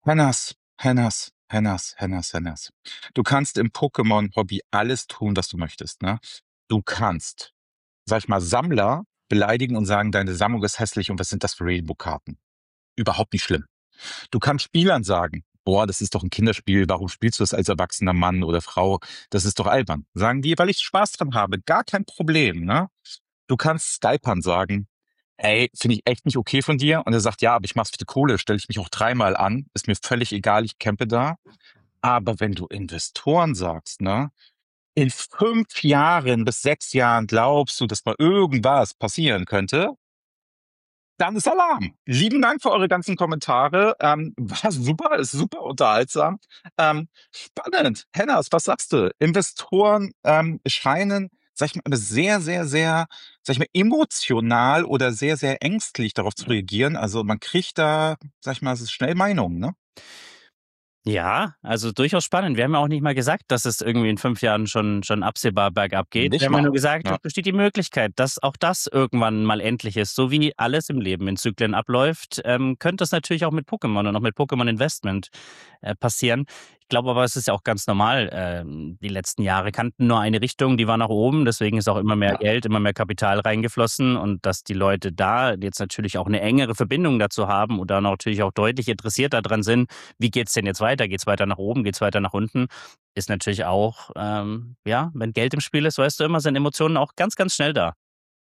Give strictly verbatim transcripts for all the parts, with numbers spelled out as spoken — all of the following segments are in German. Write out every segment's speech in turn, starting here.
Hennas, Hennas, Hennas, Hennas, Hennas. Du kannst im Pokémon-Hobby alles tun, was du möchtest, ne? Du kannst, sag ich mal, Sammler beleidigen und sagen, deine Sammlung ist hässlich und was sind das für Rainbow-Karten? Überhaupt nicht schlimm. Du kannst Spielern sagen, boah, das ist doch ein Kinderspiel, warum spielst du das als erwachsener Mann oder Frau? Das ist doch albern. Sagen die, weil ich Spaß dran habe, gar kein Problem, ne? Du kannst Skypern sagen, ey, finde ich echt nicht okay von dir. Und er sagt, ja, aber ich mach's für die Kohle, stelle ich mich auch dreimal an, ist mir völlig egal, ich campe da. Aber wenn du Investoren sagst, ne, in fünf Jahren bis sechs Jahren glaubst du, dass mal irgendwas passieren könnte, dann ist Alarm. Lieben Dank für eure ganzen Kommentare. Ähm, war super, ist super unterhaltsam. Ähm, spannend. Hennas, was sagst du? Investoren ähm, scheinen, sag ich mal, sehr, sehr, sehr, sag ich mal, emotional oder sehr, sehr ängstlich darauf zu reagieren. Also man kriegt da, sag ich mal, es ist schnell Meinungen, ne? Ja, also durchaus spannend. Wir haben ja auch nicht mal gesagt, dass es irgendwie in fünf Jahren schon schon absehbar bergab geht. Wir Nicht haben ja nur mal. gesagt, Ja. es besteht die Möglichkeit, dass auch das irgendwann mal endlich ist. So wie alles im Leben in Zyklen abläuft, ähm, könnte es natürlich auch mit Pokémon und auch mit Pokémon Investment äh, passieren. Ich glaube aber, es ist ja auch ganz normal. Ähm, die letzten Jahre kannten nur eine Richtung, die war nach oben. Deswegen ist auch immer mehr Ja. Geld, immer mehr Kapital reingeflossen. Und dass die Leute da jetzt natürlich auch eine engere Verbindung dazu haben und da natürlich auch deutlich interessiert daran sind, wie geht's denn jetzt weiter? Geht's weiter nach oben? Geht's weiter nach unten? Ist natürlich auch, ähm, ja, wenn Geld im Spiel ist, weißt du immer, sind Emotionen auch ganz, ganz schnell da.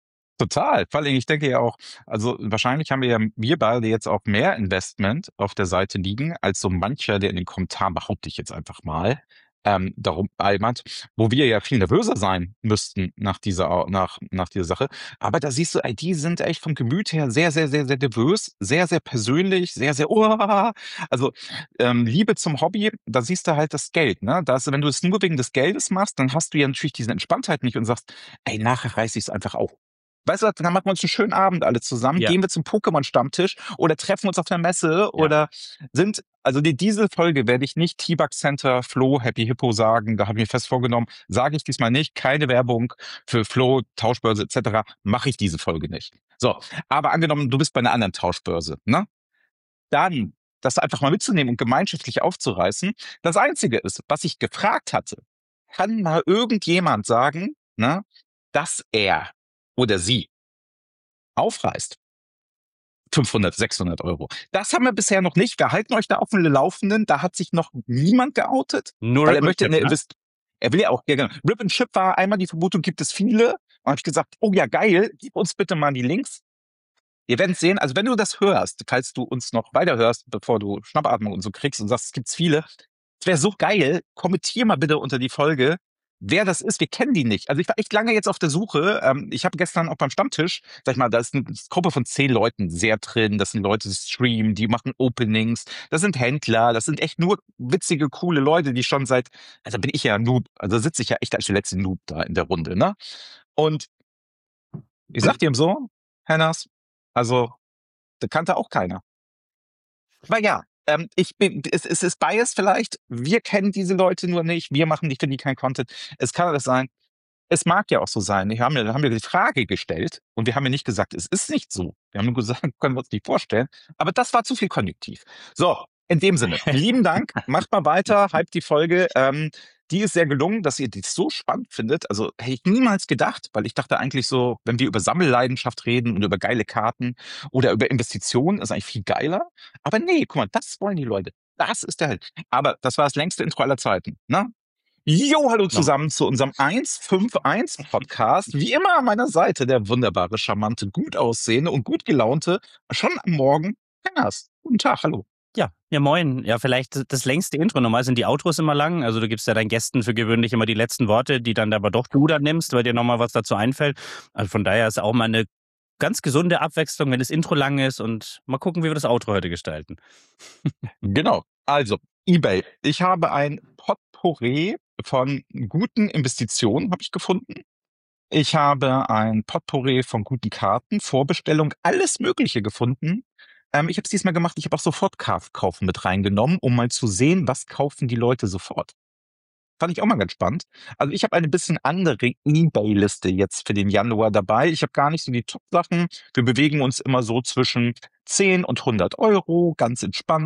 Total. Vor allem, ich denke ja auch, also wahrscheinlich haben wir ja, wir beide jetzt auch mehr Investment auf der Seite liegen, als so mancher, der in den Kommentaren, behaupte ich jetzt einfach mal, ähm, darum albert, wo wir ja viel nervöser sein müssten nach dieser, Au- nach, nach dieser Sache. Aber da siehst du, ey, die sind echt vom Gemüt her sehr, sehr, sehr, sehr nervös, sehr, sehr persönlich, sehr, sehr, oh, also ähm, Liebe zum Hobby, da siehst du halt das Geld, ne? Da ist, wenn du es nur wegen des Geldes machst, dann hast du ja natürlich diese Entspanntheit nicht und sagst, ey, nachher reiß ich es einfach auf. Weißt du, dann machen wir uns einen schönen Abend alle zusammen, Ja, gehen wir zum Pokémon-Stammtisch oder treffen uns auf der Messe ja. oder sind, also die Diesel-Folge werde ich nicht T-Bug Center, Flo, Happy Hippo sagen, da habe ich mir fest vorgenommen, sage ich diesmal nicht, keine Werbung für Flo, Tauschbörse et cetera, mache ich diese Folge nicht. So, aber angenommen, du bist bei einer anderen Tauschbörse, ne? Dann das einfach mal mitzunehmen und gemeinschaftlich aufzureißen. Das Einzige ist, was ich gefragt hatte, kann mal irgendjemand sagen, ne, dass er oder sie aufreißt? fünfhundert, sechshundert Euro. Das haben wir bisher noch nicht. Wir halten euch da auf dem Laufenden. Da hat sich noch niemand geoutet, Nur weil er Rip und möchte Chip, eine ne? Invest er will ja auch, ja, genau. Rip and Chip war einmal die Vermutung, gibt es viele. Und habe ich gesagt, oh ja, geil, gib uns bitte mal die Links. Wir werden sehen. Also wenn du das hörst, falls du uns noch weiterhörst, bevor du Schnappatmung und so kriegst und sagst, es gibt's viele, es wäre so geil. Kommentier mal bitte unter die Folge, wer das ist. Wir kennen die nicht. Also ich war echt lange jetzt auf der Suche. Ähm, ich habe gestern auch beim Stammtisch, sag ich mal, da ist eine Gruppe von zehn Leuten sehr drin. Das sind Leute, die streamen, die machen Openings. Das sind Händler. Das sind echt nur witzige, coole Leute, die schon seit, also bin ich ja Noob. Also sitze ich ja echt als der letzte Noob da in der Runde, ne? Und ich sag dir so, Hennas, also das kannte auch keiner. Aber ja, ähm, ich bin, es, es ist Bias vielleicht. Wir kennen diese Leute nur nicht. Wir machen die, für die kein Content. Es kann alles sein. Es mag ja auch so sein. Wir haben ja, haben ja die Frage gestellt und wir haben ja nicht gesagt, es ist nicht so. Wir haben nur gesagt, können wir uns nicht vorstellen. Aber das war zu viel Konjunktiv. So, in dem Sinne, lieben Dank. Macht mal weiter, hypt die Folge. Ähm, die ist sehr gelungen, dass ihr die so spannend findet. Also hätte ich niemals gedacht, weil ich dachte eigentlich so, wenn wir über Sammelleidenschaft reden und über geile Karten oder über Investitionen, ist eigentlich viel geiler. Aber nee, guck mal, das wollen die Leute. Das ist der Held. Aber das war das längste Intro aller Zeiten. Ne? Jo, hallo No. zusammen zu unserem eins fünf eins Podcast. Wie immer an meiner Seite der wunderbare, charmante, gut aussehende und gut gelaunte, schon am Morgen, Hennas. Guten Tag, hallo. Ja, ja moin. Ja, vielleicht das längste Intro. Normal sind die Outros immer lang. Also du gibst ja deinen Gästen für gewöhnlich immer die letzten Worte, die dann aber doch du dann nimmst, weil dir nochmal was dazu einfällt. Also von daher ist auch mal eine ganz gesunde Abwechslung, wenn das Intro lang ist und mal gucken, wie wir das Outro heute gestalten. Genau. Also, eBay. Ich habe ein Potpourri von guten Investitionen, habe ich gefunden. Ich habe ein Potpourri von guten Karten, Vorbestellung, alles Mögliche gefunden. Ähm, ich habe es diesmal gemacht, ich habe auch sofort kaufen mit reingenommen, um mal zu sehen, was kaufen die Leute sofort. Fand ich auch mal ganz spannend. Also ich habe eine bisschen andere eBay-Liste jetzt für den Januar dabei. Ich habe gar nicht so die Top-Sachen. Wir bewegen uns immer so zwischen zehn und hundert Euro, ganz entspannt.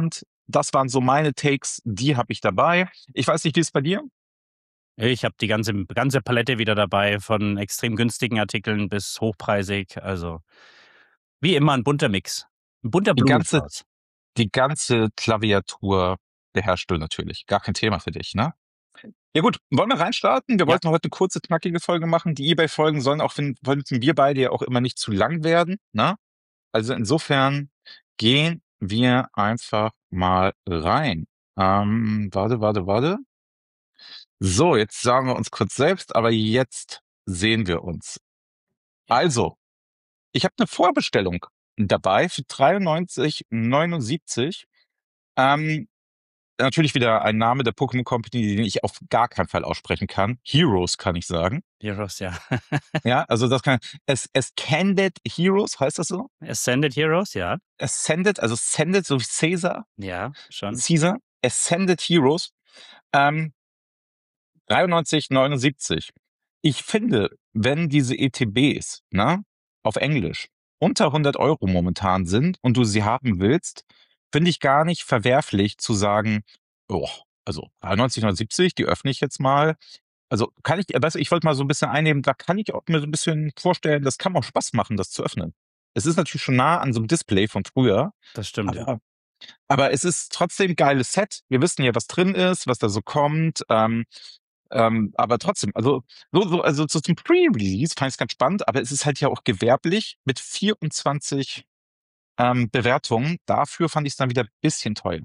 das waren so meine Takes, die habe ich dabei. Ich weiß nicht, wie ist es bei dir? Ich habe die ganze, ganze Palette wieder dabei, von extrem günstigen Artikeln bis hochpreisig. Also wie immer ein bunter Mix. Ein bunter Die ganze, Blumenstrauß. die ganze Klaviatur beherrschst du natürlich. Gar kein Thema für dich, ne? Ja gut, wollen wir reinstarten? Wir Ja. wollten heute eine kurze, knackige Folge machen. Die eBay-Folgen sollen auch, wenn, wollten wir beide ja auch immer nicht zu lang werden, ne? Also insofern gehen wir einfach mal rein. Ähm, warte, warte, warte. So, jetzt sagen wir uns kurz selbst, aber jetzt sehen wir uns. Also, ich habe eine Vorbestellung dabei für dreiundneunzig neunundsiebzig. Ähm, natürlich wieder ein Name der Pokémon Company, den ich auf gar keinen Fall aussprechen kann. Heroes kann ich sagen. Heroes, ja. Ja, also das kann es Ascended Heroes, heißt das so? Ascended Heroes, ja. Ascended, also Ascended, so wie Caesar. Ja, schon. Caesar. Ascended Heroes. Ähm, dreiundneunzig neunundsiebzig. Ich finde, wenn diese E T Bs, ne, auf Englisch unter hundert Euro momentan sind und du sie haben willst, finde ich gar nicht verwerflich zu sagen, oh, also dreiundneunzig neunundsiebzig, die öffne ich jetzt mal. Also kann ich, weißt du, ich wollte mal so ein bisschen einnehmen, da kann ich auch mir so ein bisschen vorstellen, das kann auch Spaß machen, das zu öffnen. Es ist natürlich schon nah an so einem Display von früher, Das stimmt, ja. aber, aber es ist trotzdem geiles Set. Wir wissen ja, was drin ist, was da so kommt. Ähm, ähm, aber trotzdem, also so, so, also so zum Pre-Release fand ich es ganz spannend, aber es ist halt ja auch gewerblich mit vierundzwanzig ähm, Bewertungen. Dafür fand ich es dann wieder ein bisschen teuer.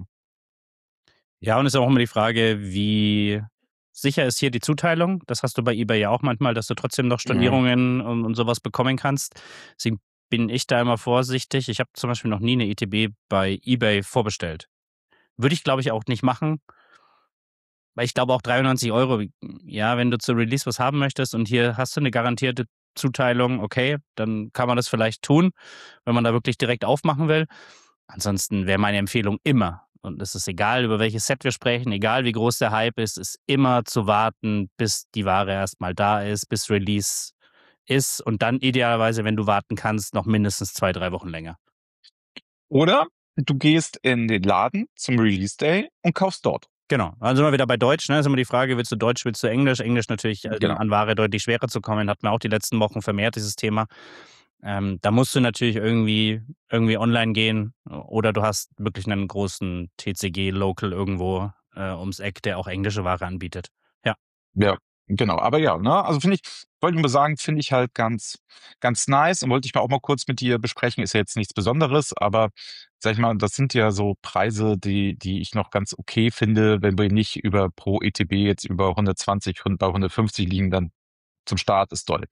Ja, und es ist auch immer die Frage, wie sicher ist hier die Zuteilung? Das hast du bei eBay ja auch manchmal, dass du trotzdem noch Mhm. Stornierungen und, und sowas bekommen kannst. Deswegen bin ich da immer vorsichtig. Ich habe zum Beispiel noch nie eine E T B bei eBay vorbestellt. Würde ich, glaube ich, auch nicht machen. Weil ich glaube auch dreiundneunzig Euro, ja, wenn du zu Release was haben möchtest und hier hast du eine garantierte Zuteilung, okay, dann kann man das vielleicht tun, wenn man da wirklich direkt aufmachen will. Ansonsten wäre meine Empfehlung immer, und es ist egal, über welches Set wir sprechen, egal wie groß der Hype ist, ist immer zu warten, bis die Ware erstmal da ist, bis Release ist und dann idealerweise, wenn du warten kannst, noch mindestens zwei, drei Wochen länger. Oder du gehst in den Laden zum Release Day und kaufst dort. Genau, also sind wir wieder bei Deutsch, ne? Ist immer die Frage, willst du Deutsch, willst du Englisch? Englisch natürlich äh, Genau. an Ware deutlich schwerer zu kommen, hatten wir auch die letzten Wochen vermehrt dieses Thema. Ähm, da musst du natürlich irgendwie, irgendwie online gehen oder du hast wirklich einen großen T C G-Local irgendwo äh, ums Eck, der auch englische Ware anbietet. Ja. Ja, genau. Aber ja, ne, also finde ich, wollte ich mal sagen, finde ich halt ganz, ganz nice und wollte ich mal auch mal kurz mit dir besprechen. Ist ja jetzt nichts Besonderes, aber sag ich mal, das sind ja so Preise, die, die ich noch ganz okay finde, wenn wir nicht über pro E T B jetzt über hundertzwanzig und bei hundertfünfzig liegen, dann zum Start ist doll.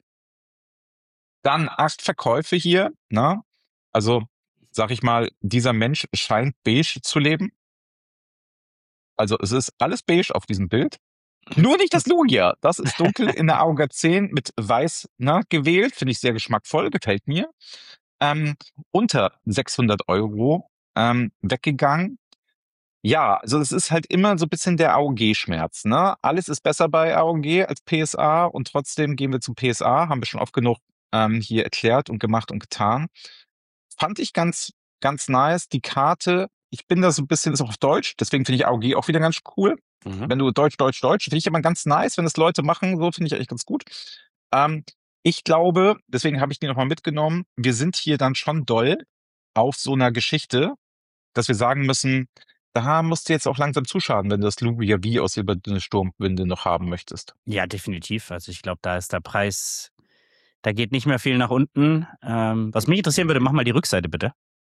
Dann acht Verkäufe hier, ne? Also, sag ich mal, dieser Mensch scheint beige zu leben. Also es ist alles beige auf diesem Bild. Nur nicht das Lugia. Das ist dunkel in der Auga zehn mit weiß, ne, gewählt. Finde ich sehr geschmackvoll, gefällt mir. Ähm, unter sechshundert Euro ähm, weggegangen. Ja, also es ist halt immer so ein bisschen der A O G-Schmerz. Ne? Alles ist besser bei A O G als P S A und trotzdem gehen wir zum P S A. Haben wir schon oft genug ähm, hier erklärt und gemacht und getan. Fand ich ganz, ganz nice. Die Karte, ich bin da so ein bisschen, ist auch auf Deutsch, deswegen finde ich A O G auch wieder ganz cool. Mhm. Wenn du Deutsch, Deutsch, Deutsch, finde ich immer ganz nice, wenn das Leute machen, so finde ich eigentlich ganz gut. Ähm, ich glaube, deswegen habe ich die nochmal mitgenommen, wir sind hier dann schon doll auf so einer Geschichte, dass wir sagen müssen, da musst du jetzt auch langsam zuschauen, wenn du das Lugia wie aus über eine Sturmwinde noch haben möchtest. Ja, definitiv. Also ich glaube, da ist der Preis, da geht nicht mehr viel nach unten. Ähm, was mich interessieren würde, mach mal die Rückseite bitte.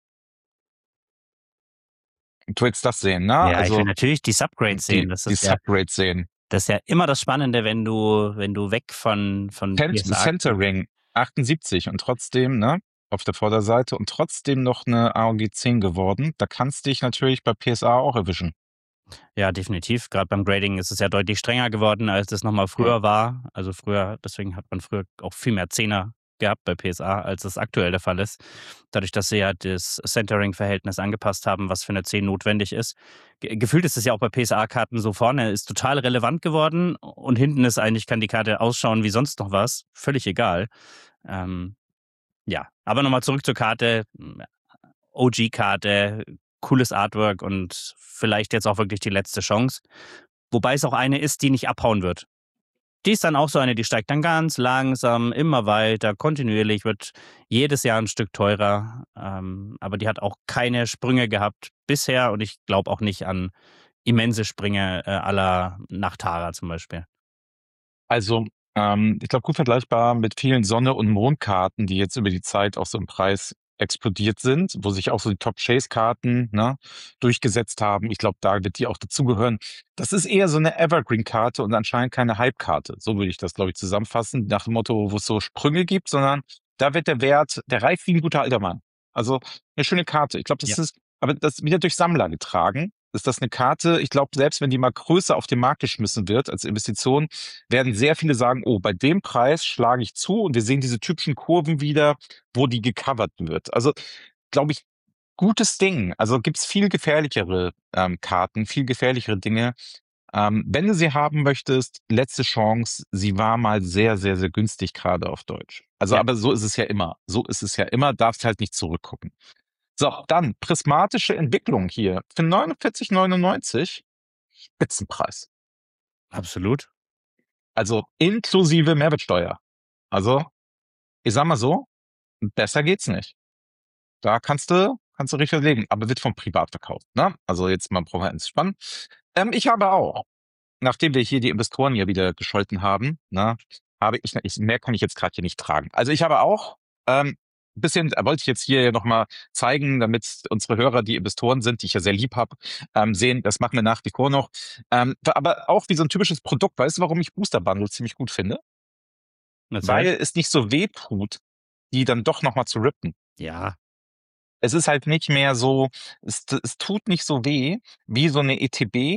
Du willst das sehen, ne? Ja, ich will Also natürlich die Subgrades sehen. die, Das die ist ja, Subgrades sehen. das ist ja immer das Spannende, wenn du, wenn du weg von, von Cent P S A Centering achtundsiebzig und trotzdem, ne, auf der Vorderseite und trotzdem noch eine A O G zehn geworden. Da kannst du dich natürlich bei P S A auch erwischen. Ja, definitiv. Gerade beim Grading ist es ja deutlich strenger geworden, als es nochmal früher war. Also früher, deswegen hat man früher auch viel mehr Zehner gehabt bei P S A, als es aktuell der Fall ist. Dadurch, dass sie ja das Centering-Verhältnis angepasst haben, was für eine zehn notwendig ist. Ge- Gefühlt ist es ja auch bei P S A-Karten so, vorne ist total relevant geworden und hinten ist eigentlich, kann die Karte ausschauen wie sonst noch was. Völlig egal. Ähm, ja, aber nochmal zurück zur Karte. O G-Karte, cooles Artwork und vielleicht jetzt auch wirklich die letzte Chance. Wobei es auch eine ist, die nicht abhauen wird. Die ist dann auch so eine, die steigt dann ganz langsam, immer weiter, kontinuierlich, wird jedes Jahr ein Stück teurer. Ähm, aber die hat auch keine Sprünge gehabt bisher und ich glaube auch nicht an immense Sprünge äh, à la Nachtara zum Beispiel. Also, ähm, ich glaube, gut vergleichbar mit vielen Sonne- und Mondkarten, die jetzt über die Zeit auch so im Preis explodiert sind, wo sich auch so die Top-Chase-Karten ne, durchgesetzt haben. Ich glaube, da wird die auch dazugehören. Das ist eher so eine Evergreen-Karte und anscheinend keine Hype-Karte. So würde ich das, glaube ich, zusammenfassen, nach dem Motto, wo es so Sprünge gibt, sondern da wird der Wert, der reift wie ein guter alter Mann. Also eine schöne Karte. Ich glaube, das Ja. ist, aber das wieder durch Sammler getragen. Ist das eine Karte? Ich glaube, selbst wenn die mal größer auf den Markt geschmissen wird als Investition, werden sehr viele sagen, oh, bei dem Preis schlage ich zu und wir sehen diese typischen Kurven wieder, wo die gecovert wird. Also, glaube ich, gutes Ding. Also gibt's viel gefährlichere ähm, Karten, viel gefährlichere Dinge. Ähm, wenn du sie haben möchtest, letzte Chance, sie war mal sehr, sehr, sehr günstig, gerade auf Deutsch. Also, Ja, aber so ist es ja immer. So ist es ja immer, darfst halt nicht zurückgucken. So, dann prismatische Entwicklung hier. Für neunundvierzig neunundneunzig Spitzenpreis. absolut. Also inklusive Mehrwertsteuer. Also, ich sag mal so, besser geht's nicht. Da kannst du, kannst du richtig legen, aber wird vom Privat verkauft, ne? Also jetzt mal brauchen wir entspannen. Ähm, ich habe auch, nachdem wir hier die Investoren ja wieder gescholten haben, ne, habe ich, ich mehr kann ich jetzt gerade hier nicht tragen. Also ich habe auch, ähm, ein bisschen, äh, wollte ich jetzt hier nochmal zeigen, damit unsere Hörer, die Investoren sind, die ich ja sehr lieb habe, ähm, sehen, das machen wir nach wie vor noch. Ähm, aber auch wie so ein typisches Produkt, weißt du, warum ich Booster Bundle ziemlich gut finde? Erzähl. Weil es nicht so weh tut, die dann doch nochmal zu rippen. Ja, Es ist halt nicht mehr so, es, es tut nicht so weh wie so eine E T B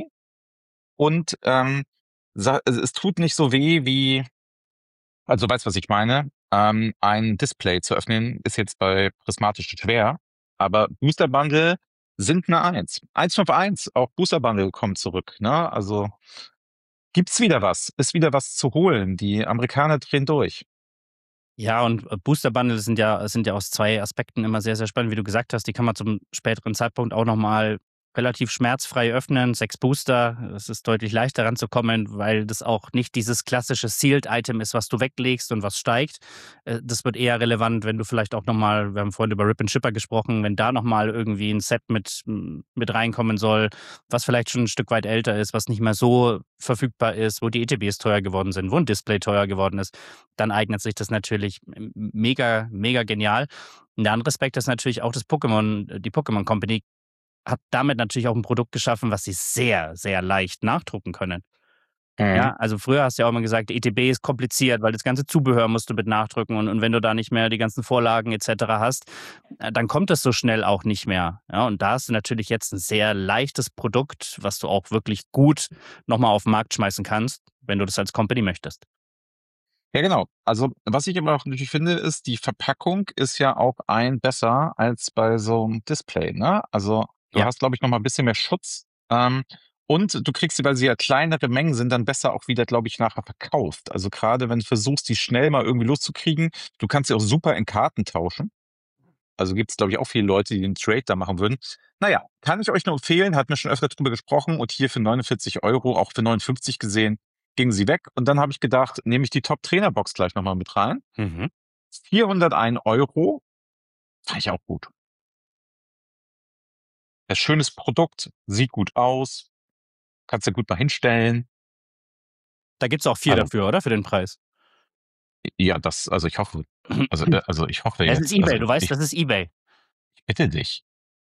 und ähm, sa- es es tut nicht so weh wie, also weißt du, was ich meine? Ähm, ein Display zu öffnen ist jetzt bei prismatisch schwer, aber Booster Bundle sind eine Eins. eins fünf eins, auch Booster Bundle kommt zurück, ne? Also gibt's wieder was, ist wieder was zu holen. Die Amerikaner drehen durch. Ja, und äh, Booster Bundles sind ja, sind ja aus zwei Aspekten immer sehr, sehr spannend. Wie du gesagt hast, die kann man zum späteren Zeitpunkt auch nochmal relativ schmerzfrei öffnen. Sechs Booster, es ist deutlich leichter ranzukommen, weil das auch nicht dieses klassische Sealed-Item ist, was du weglegst und was steigt. Äh, Das wird eher relevant, wenn du vielleicht auch nochmal, wir haben vorhin über Rip and Shipper gesprochen, wenn da nochmal irgendwie ein Set mit, mit reinkommen soll, was vielleicht schon ein Stück weit älter ist, was nicht mehr so verfügbar ist, wo die E T Bs teuer geworden sind, wo ein Display teuer geworden ist, dann eignet sich das natürlich mega, mega genial. Und der andere Aspekt ist natürlich auch das Pokémon, die Pokémon Company hat damit natürlich auch ein Produkt geschaffen, was sie sehr, sehr leicht nachdrucken können. Mhm. Ja, also früher hast du ja auch immer gesagt, E T B ist kompliziert, weil das ganze Zubehör musst du mit nachdrücken und, und wenn du da nicht mehr die ganzen Vorlagen et cetera hast, äh, dann kommt das so schnell auch nicht mehr. Ja, und da hast du natürlich jetzt ein sehr leichtes Produkt, was du auch wirklich gut nochmal auf den Markt schmeißen kannst, wenn du das als Company möchtest. Ja, genau. Also, was ich aber auch natürlich finde, ist, die Verpackung ist ja auch ein besser als bei so einem Display, ne? Also, du Ja, hast, glaube ich, noch mal ein bisschen mehr Schutz, ähm, und du kriegst sie, weil sie ja kleinere Mengen sind, dann besser auch wieder, glaube ich, nachher verkauft. Also, gerade wenn du versuchst, die schnell mal irgendwie loszukriegen, du kannst sie auch super in Karten tauschen. Also, gibt's, glaube ich, auch viele Leute, die den Trade da machen würden. Na ja, kann ich euch nur empfehlen, hatten wir schon öfter drüber gesprochen und hier für neunundvierzig Euro, auch für neunundfünfzig gesehen, gingen sie weg. Und dann habe ich gedacht, nehme ich die Top-Trainer-Box gleich noch mal mit rein. mhm. vierhundertein Euro, fand ich auch gut. Ein schönes Produkt, sieht gut aus, kannst du gut mal hinstellen. Da gibt's auch vier Also, dafür, oder? Für den Preis. ja, das, also ich hoffe, also, äh, also ich hoffe Es ist jetzt, eBay, also du weißt, ich, das ist eBay. ich bitte dich.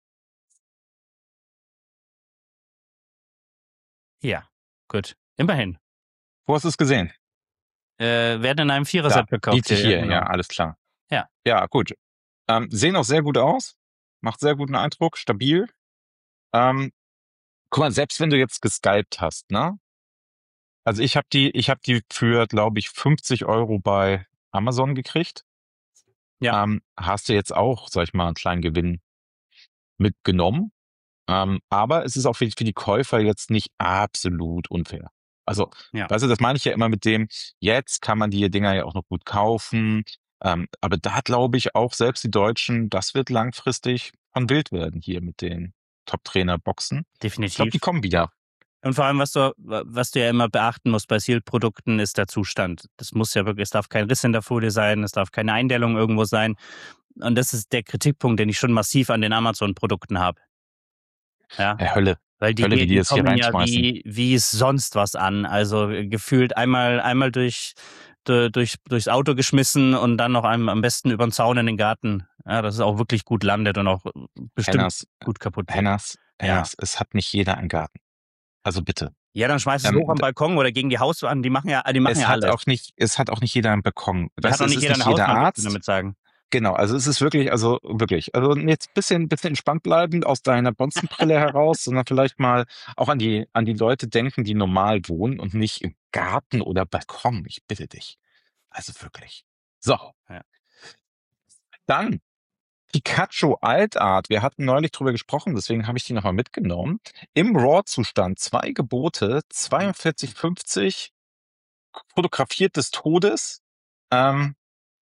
Ja, gut. Immerhin. Wo hast du es gesehen? Äh, werden in einem Da, Viererset verkauft biete hier, ja, hier, ja, genau. alles klar. Ja. Ja, gut. Ähm, sehen auch sehr gut aus, macht sehr guten Eindruck, stabil. Ähm, guck mal, selbst wenn du jetzt gescalpt hast, ne? Also ich habe die, ich habe die für, glaube ich, fünfzig Euro bei Amazon gekriegt. Ja, Ähm, hast du jetzt auch, sag ich mal, einen kleinen Gewinn mitgenommen. Ähm, aber es ist auch für, für die Käufer jetzt nicht absolut unfair. Also, ja. weißt du, das meine ich ja immer mit dem, jetzt kann man die Dinger ja auch noch gut kaufen. Ähm, aber da glaube ich auch selbst die Deutschen, das wird langfristig von wild werden hier mit denen. Top-Trainer-Boxen. Ich glaube, Definitiv. die kommen wieder. Und vor allem, was du, was du ja immer beachten musst bei Sealed-Produkten, ist der Zustand. Das muss ja wirklich, es darf kein Riss in der Folie sein, es darf keine Eindellung irgendwo sein. Und das ist der Kritikpunkt, den ich schon massiv an den Amazon-Produkten habe. Ja. Äh, Hölle. Weil die, Hölle, wie die, die die das hier kommen ja reinschmeißen. wie, wie sonst was an. Also äh, gefühlt einmal, einmal durch, du- durch, durchs Auto geschmissen und dann noch einem, am besten über den Zaun in den Garten. Ja, dass es auch wirklich gut landet und auch bestimmt Hennas, gut kaputt geht. Hennas, Ja. Hennas, es hat nicht jeder einen Garten. Also bitte. Ja, dann schmeißt es Ähm, hoch am d- Balkon oder gegen die Hauswand. Die machen ja, die machen Es ja hat alles. auch nicht, es hat auch nicht jeder einen Balkon. Da Weißt hat du, auch es nicht ist jeder nicht eine jeder Hauswand, willst du Arzt. damit sagen. Genau, also es ist wirklich, also wirklich, also jetzt ein bisschen, bisschen entspannt bleiben aus deiner Bonzenbrille heraus, sondern vielleicht mal auch an die, an die Leute denken, die normal wohnen und nicht im Garten oder Balkon. Ich bitte dich. Also wirklich. So. Ja. Dann Pikachu Altart. Wir hatten neulich drüber gesprochen, deswegen habe ich die nochmal mitgenommen. Im RAW-Zustand zwei Gebote, zweiundvierzig fünfzig, fotografiert des Todes. Ähm,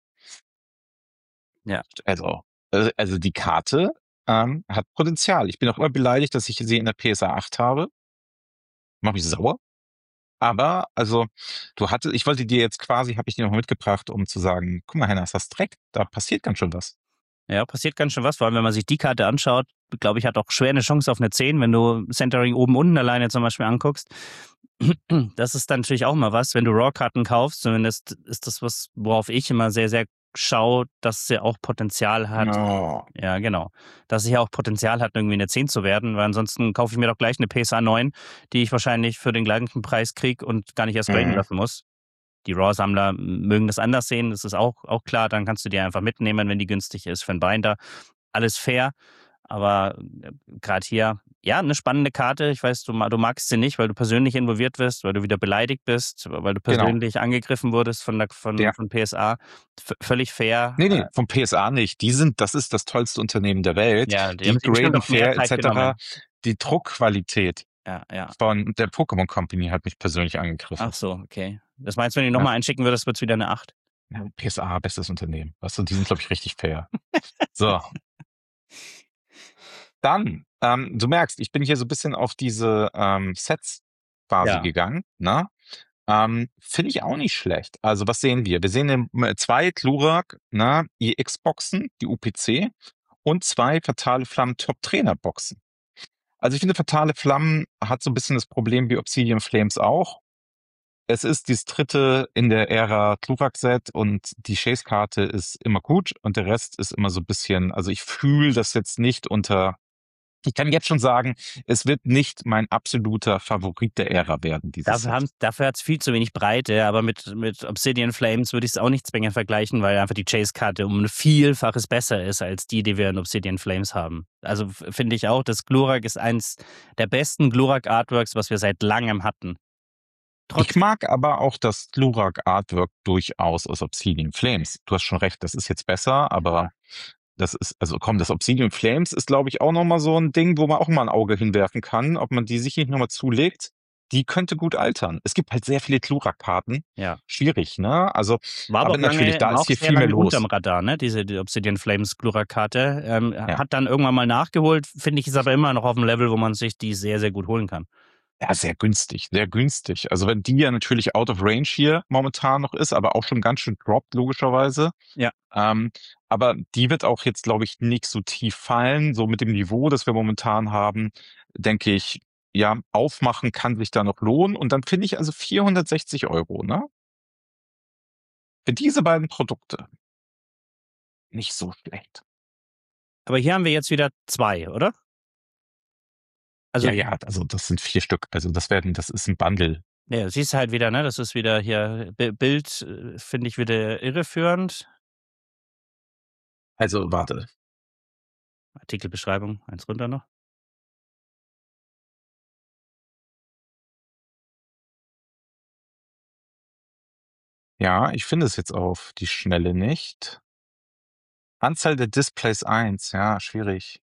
Ja. Also, äh, also die Karte ähm, hat Potenzial. Ich bin auch immer beleidigt, dass ich sie in der P S A acht habe. Mach mich sauer. Aber, also, du hattest, ich wollte dir jetzt quasi, habe ich dir noch mitgebracht, um zu sagen, guck mal, Hennas, hast Dreck, da passiert ganz schön was. Ja, passiert ganz schön was. Vor allem, wenn man sich die Karte anschaut, glaube ich, hat auch schwer eine Chance auf eine zehn, wenn du Centering oben unten alleine zum Beispiel anguckst. Das ist dann natürlich auch mal was, wenn du Raw-Karten kaufst, zumindest ist das was, worauf ich immer sehr, sehr schaue, dass sie auch Potenzial hat. Oh. Ja, genau. Dass sie ja auch Potenzial hat, irgendwie eine zehn zu werden, weil ansonsten kaufe ich mir doch gleich eine P S A neun, die ich wahrscheinlich für den gleichen Preis kriege und gar nicht erst graden Mhm. lassen muss. Die Raw-Sammler mögen das anders sehen, das ist auch, auch klar. Dann kannst du die einfach mitnehmen, wenn die günstig ist für einen Binder. Alles fair, aber äh, gerade hier, ja, eine spannende Karte. Ich weiß, du, ma- du magst sie nicht, weil du persönlich involviert wirst, weil du wieder beleidigt bist, weil du Genau. persönlich angegriffen wurdest von, der, von, Ja. von P S A. V völlig fair. Nee, nee, Äh, vom P S A nicht. Die sind, das ist das tollste Unternehmen der Welt. ja, die Die haben sich bestimmt graden auch mehr fair Zeit et cetera. genommen. Die Druckqualität Ja, ja. von der Pokémon Company hat mich persönlich angegriffen. Ach so, okay. Das meinst du, wenn du nochmal einschicken würdest, wird es wieder eine acht? Ja, P S A, bestes Unternehmen. Weißt du, die sind, glaube ich, richtig fair. So. Dann, ähm, du merkst, ich bin hier so ein bisschen auf diese ähm, Sets quasi Ja. gegangen. Ne? Ähm, Finde ich auch nicht schlecht. Also, was sehen wir? Wir sehen im- äh, zwei Glurak ne, I X-Boxen, die U P C, und zwei Fatale Flammen Top-Trainer-Boxen. Also, ich finde, Fatale Flammen hat so ein bisschen das Problem wie Obsidian Flames auch. Es ist das dritte in der Ära Glurak-Set und die Chase-Karte ist immer gut und der Rest ist immer so ein bisschen, also ich fühle das jetzt nicht unter, ich kann jetzt schon sagen, es wird nicht mein absoluter Favorit der Ära werden, dieses Dafür, Set. haben, dafür hat es viel zu wenig Breite, aber mit, mit Obsidian Flames würde ich es auch nicht zwingend vergleichen, weil einfach die Chase-Karte um ein Vielfaches besser ist als die, die wir in Obsidian Flames haben. Also f- finde ich auch, das Glurak ist eins der besten Glurak-Artworks, was wir seit langem hatten. Trotz, Ich mag aber auch das Glurak-Artwork durchaus aus Obsidian Flames. Du hast schon recht, das ist jetzt besser, aber das ist, also komm, das Obsidian Flames ist, glaube ich, auch nochmal so ein Ding, wo man auch mal ein Auge hinwerfen kann, ob man die sich nicht nochmal zulegt. Die könnte gut altern. Es gibt halt sehr viele Glurak-Karten. ja. Schwierig, ne? Also, War aber, aber auch natürlich, lange, da war ist auch hier sehr viel mehr lange los. unterm Radar, ne? Diese die Obsidian Flames Glurak-Karte. Ähm, Ja. Hat dann irgendwann mal nachgeholt, finde ich, ist aber immer noch auf dem Level, wo man sich die sehr, sehr gut holen kann. Ja, sehr günstig, sehr günstig. Also wenn die ja natürlich out of range hier momentan noch ist, aber auch schon ganz schön droppt, logischerweise. Ja. Ähm, aber die wird auch jetzt, glaube ich, nicht so tief fallen. So mit dem Niveau, das wir momentan haben, denke ich, ja, aufmachen kann sich da noch lohnen. Und dann finde ich also vierhundertsechzig Euro, ne? Für diese beiden Produkte nicht so schlecht. Aber hier haben wir jetzt wieder zwei, oder? Also, Ja, ja, also das sind vier Stück. Also das werden, das ist ein Bundle. ja, siehst halt wieder, ne? Das ist wieder hier, Bi- Bild äh, finde ich wieder irreführend. Also warte. Artikelbeschreibung, eins runter noch. Ja, ich finde es jetzt auf die Schnelle nicht. Anzahl der Displays eins, ja, schwierig.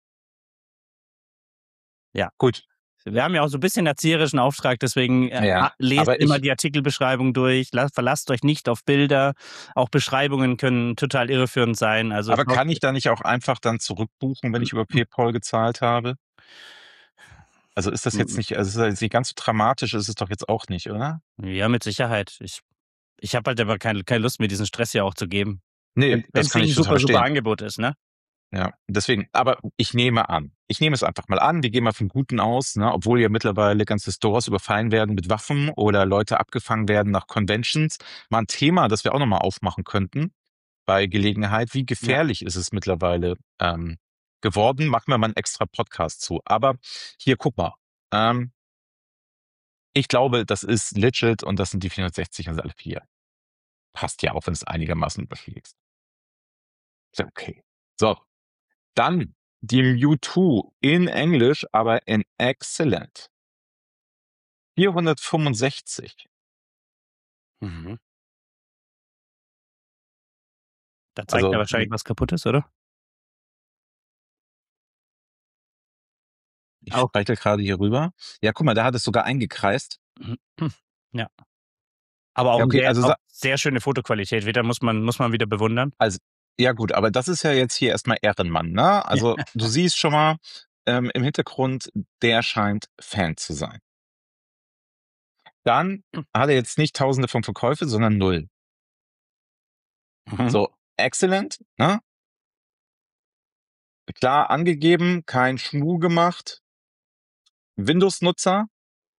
Ja. Gut. Wir haben ja auch so ein bisschen erzieherischen Auftrag, deswegen äh, Ja, a- lest aber immer ich- die Artikelbeschreibung durch, lasst, verlasst euch nicht auf Bilder. Auch Beschreibungen können total irreführend sein. Also Aber schaut- kann ich da nicht auch einfach dann zurückbuchen, wenn ich über PayPal gezahlt habe? Also ist das jetzt nicht, also ist das jetzt nicht ganz so dramatisch, ist es doch jetzt auch nicht, oder? Ja, mit Sicherheit. Ich, ich habe halt aber keine, keine Lust, mir diesen Stress ja auch zu geben. Nee, Wenn das es kann nicht ich ein total super, super verstehen. Angebot ist, ne? Ja, deswegen, aber ich nehme an, ich nehme es einfach mal an, wir gehen mal vom Guten aus, ne, obwohl ja mittlerweile ganze Stores überfallen werden mit Waffen oder Leute abgefangen werden nach Conventions. Mal ein Thema, das wir auch nochmal aufmachen könnten bei Gelegenheit. Wie Ja. gefährlich ist es mittlerweile ähm, geworden? Machen wir mal einen extra Podcast zu. Aber hier, guck mal. Ähm, ich glaube, das ist legit und das sind die vierhundertsechzig, also alle vier. Passt ja auch, wenn es einigermaßen überschlägst. Ist ja okay. So, dann die Mewtwo in Englisch, aber in Excellent. vierhundertfünfundsechzig. Mhm. Da zeigt er Also, wahrscheinlich, was kaputt ist, oder? ich Auch. spreche gerade hier rüber. Ja, guck mal, da hat es sogar eingekreist. Ja. Aber auch, Ja, ein okay, sehr, also, auch sa- sehr schöne Fotoqualität. Wieder muss man, muss man wieder bewundern. also, ja gut, aber das ist ja jetzt hier erstmal Ehrenmann, ne? Ja. Also, du siehst schon mal ähm, im Hintergrund, der scheint Fan zu sein. Dann hat er jetzt nicht tausende von Verkäufe, sondern null. Mhm. So, Excellent, ne? Klar angegeben, kein Schmuh gemacht. Windows-Nutzer.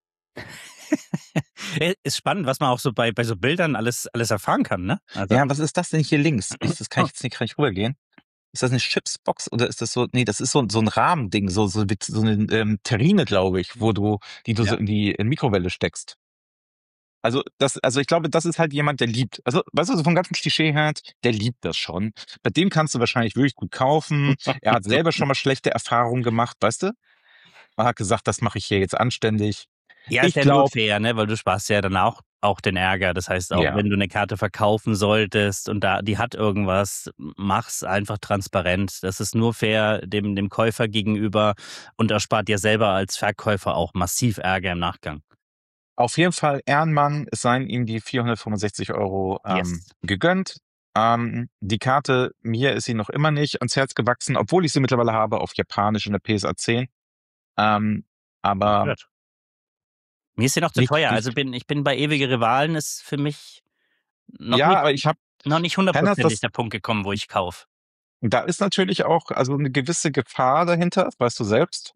Ist spannend, was man auch so bei, bei so Bildern alles, alles erfahren kann, ne? Also, Ja, was ist das denn hier links? Ich, das kann ich jetzt nicht gleich rübergehen. Ist das eine Chipsbox oder ist das so? Nee, das ist so, so ein Rahmending, so, so, mit- so eine ähm, Terrine, glaube ich, wo du, die du so ja. in die in Mikrowelle steckst. Also das, also ich glaube, das ist halt jemand, der liebt. Also, weißt du, so vom ganzen Klischee her, der liebt das schon. Bei dem kannst du wahrscheinlich wirklich gut kaufen. Er hat selber schon mal schlechte Erfahrungen gemacht, weißt du? Man hat gesagt, das mache ich hier jetzt anständig. Ja, ist Ich ja nur glaube, fair, ne? Weil du sparst ja dann auch, auch den Ärger. Das heißt, auch ja, wenn du eine Karte verkaufen solltest und da, die hat irgendwas, mach's einfach transparent. Das ist nur fair dem, dem Käufer gegenüber und erspart dir selber als Verkäufer auch massiv Ärger im Nachgang. auf jeden Fall Ehrenmann, es seien ihm die vierhundertfünfundsechzig Euro ähm, Yes. gegönnt. Ähm, die Karte, mir ist sie noch immer nicht ans Herz gewachsen, obwohl ich sie mittlerweile habe auf Japanisch in der P S A zehn. Ähm, aber Gut. Mir ist sie noch zu wie, teuer. wie, Also bin, ich bin bei ewige Rivalen, ist für mich noch ja, nicht, aber ich habe, noch nicht Hennas, hundertprozentig das, der Punkt gekommen, wo ich kaufe. da ist natürlich auch also eine gewisse Gefahr dahinter, das weißt du selbst.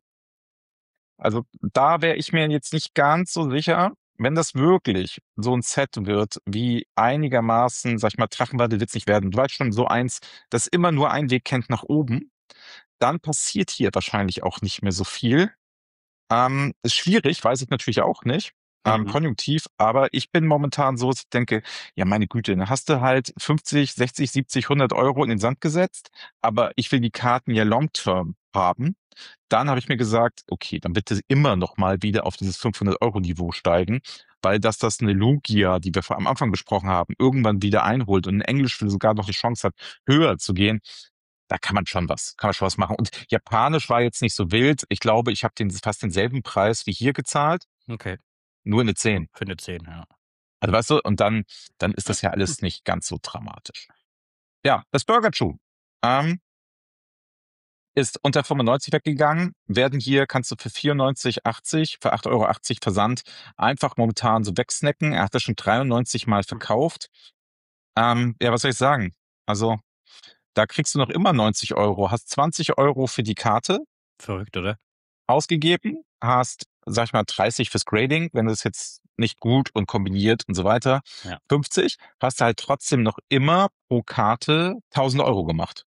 Also da wäre ich mir jetzt nicht ganz so sicher, wenn das wirklich so ein Set wird, wie einigermaßen, sag ich mal, Drachenwarte wird's nicht werden. Du weißt schon, so eins, das immer nur einen Weg kennt nach oben, dann passiert hier wahrscheinlich auch nicht mehr so viel. Ähm, ist schwierig, weiß ich natürlich auch nicht. Ähm, Mhm. konjunktiv, aber ich bin momentan so, dass ich denke, ja, meine Güte, dann hast du halt fünfzig, sechzig, siebzig, hundert Euro in den Sand gesetzt, aber ich will die Karten ja long-term haben. Dann habe ich mir gesagt, okay, dann bitte immer noch mal wieder auf dieses fünfhundert-Euro-Niveau steigen, weil dass das eine Lugia, die wir vor- am Anfang besprochen haben, irgendwann wieder einholt und in Englisch sogar noch die Chance hat, höher zu gehen, da kann man schon was, kann man schon was machen. Und Japanisch war jetzt nicht so wild. Ich glaube, ich habe den fast denselben Preis wie hier gezahlt, Okay. nur eine zehn. Für eine zehn, ja. Also weißt du, und dann, dann ist das ja alles nicht ganz so dramatisch. Ja, das Burger Chew ähm, ist unter fünfundneunzig weggegangen. Werden hier, kannst du für vierundneunzig achtzig, für acht Euro achtzig Versand einfach momentan so wegsnacken. Er hat das schon dreiundneunzig Mal verkauft. Ähm, ja, was soll ich sagen? Also, da kriegst du noch immer neunzig Euro, hast zwanzig Euro für die Karte Verrückt, oder? ausgegeben, hast, sag ich mal, dreißig fürs Grading, wenn es jetzt nicht gut und kombiniert und so weiter, Ja. fünfzig, hast du halt trotzdem noch immer pro Karte tausend Euro gemacht.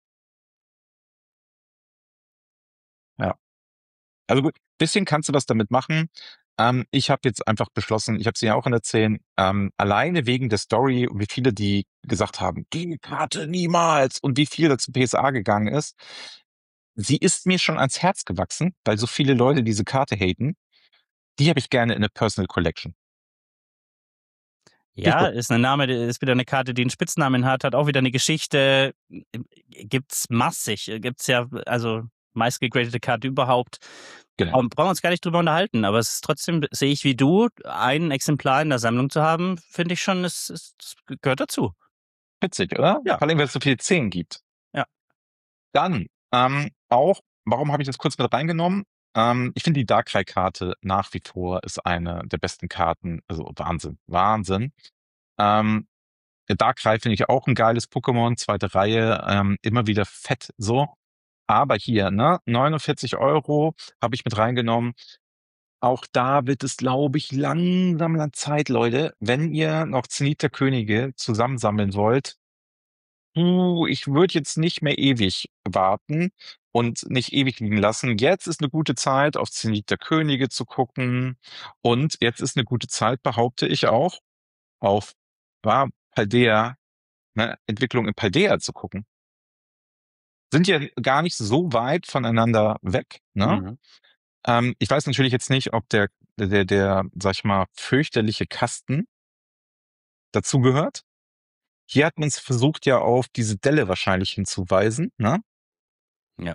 Ja. Also gut, bisschen kannst du was damit machen. Ähm, ich habe jetzt einfach beschlossen, ich habe sie ja auch in der zehn, ähm, alleine wegen der Story und wie viele die gesagt haben, die Karte niemals und wie viel da zu P S A gegangen ist. Sie ist mir schon ans Herz gewachsen, weil so viele Leute diese Karte haten. Die habe ich gerne in der Personal Collection. Finde ich Ja, gut. ist ein Name, der ist wieder eine Karte, die einen Spitznamen hat, hat auch wieder eine Geschichte. Gibt's massig. Gibt's ja, also meistgegradete Karte überhaupt. Genau. Und brauchen wir uns gar nicht drüber unterhalten, aber es ist trotzdem, sehe ich wie du, ein Exemplar in der Sammlung zu haben, finde ich schon, es, es, es gehört dazu. Witzig, oder? Ja. Vor allem, weil es so viele zehn gibt. Ja. Dann, ähm, auch, warum habe ich das kurz mit reingenommen? Ähm, ich finde die Darkrai-Karte nach wie vor ist eine der besten Karten. Also Wahnsinn, Wahnsinn. Ähm, Darkrai finde ich auch ein geiles Pokémon, zweite Reihe, ähm, immer wieder fett so. Aber hier, ne, neunundvierzig Euro habe ich mit reingenommen. Auch da wird es, glaube ich, langsam an Zeit, Leute. Wenn ihr noch Zenit der Könige zusammensammeln wollt, puh, ich würde jetzt nicht mehr ewig warten und nicht ewig liegen lassen. Jetzt ist eine gute Zeit, auf Zenit der Könige zu gucken. Und jetzt ist eine gute Zeit, behaupte ich auch, auf war Paldea, ne, Entwicklung in Paldea zu gucken. Sind ja gar nicht so weit voneinander weg, ne? Mhm. Ähm, ich weiß natürlich jetzt nicht, ob der, der, der, sag ich mal, fürchterliche Kasten dazugehört. Hier hat man es versucht, ja auf diese Delle wahrscheinlich hinzuweisen, ne? Ja.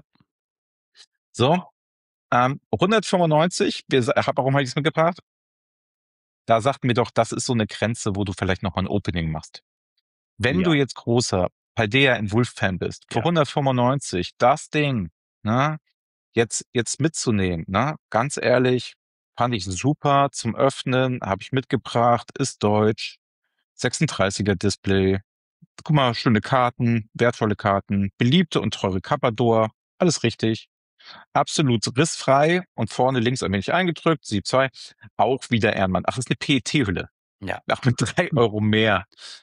So, ähm, hundertfünfundneunzig, wir, sa- hab- warum habe ich es mitgebracht? Da sagt mir doch, das ist so eine Grenze, wo du vielleicht noch mal ein Opening machst. Wenn du Ja, jetzt großer Paldea in Wolf-Fan bist, für ja. hundertfünfundneunzig, das Ding, ne, jetzt, jetzt mitzunehmen, ne, ganz ehrlich, fand ich super zum Öffnen, habe ich mitgebracht, ist deutsch, sechsunddreißiger Display, guck mal, schöne Karten, wertvolle Karten, beliebte und teure Carpador, alles richtig. Absolut rissfrei und vorne links ein wenig eingedrückt, Sieb zwei, auch wieder Ehrenmann. Ach, ist eine P E T-Hülle. Ja. Ach, mit drei Euro mehr.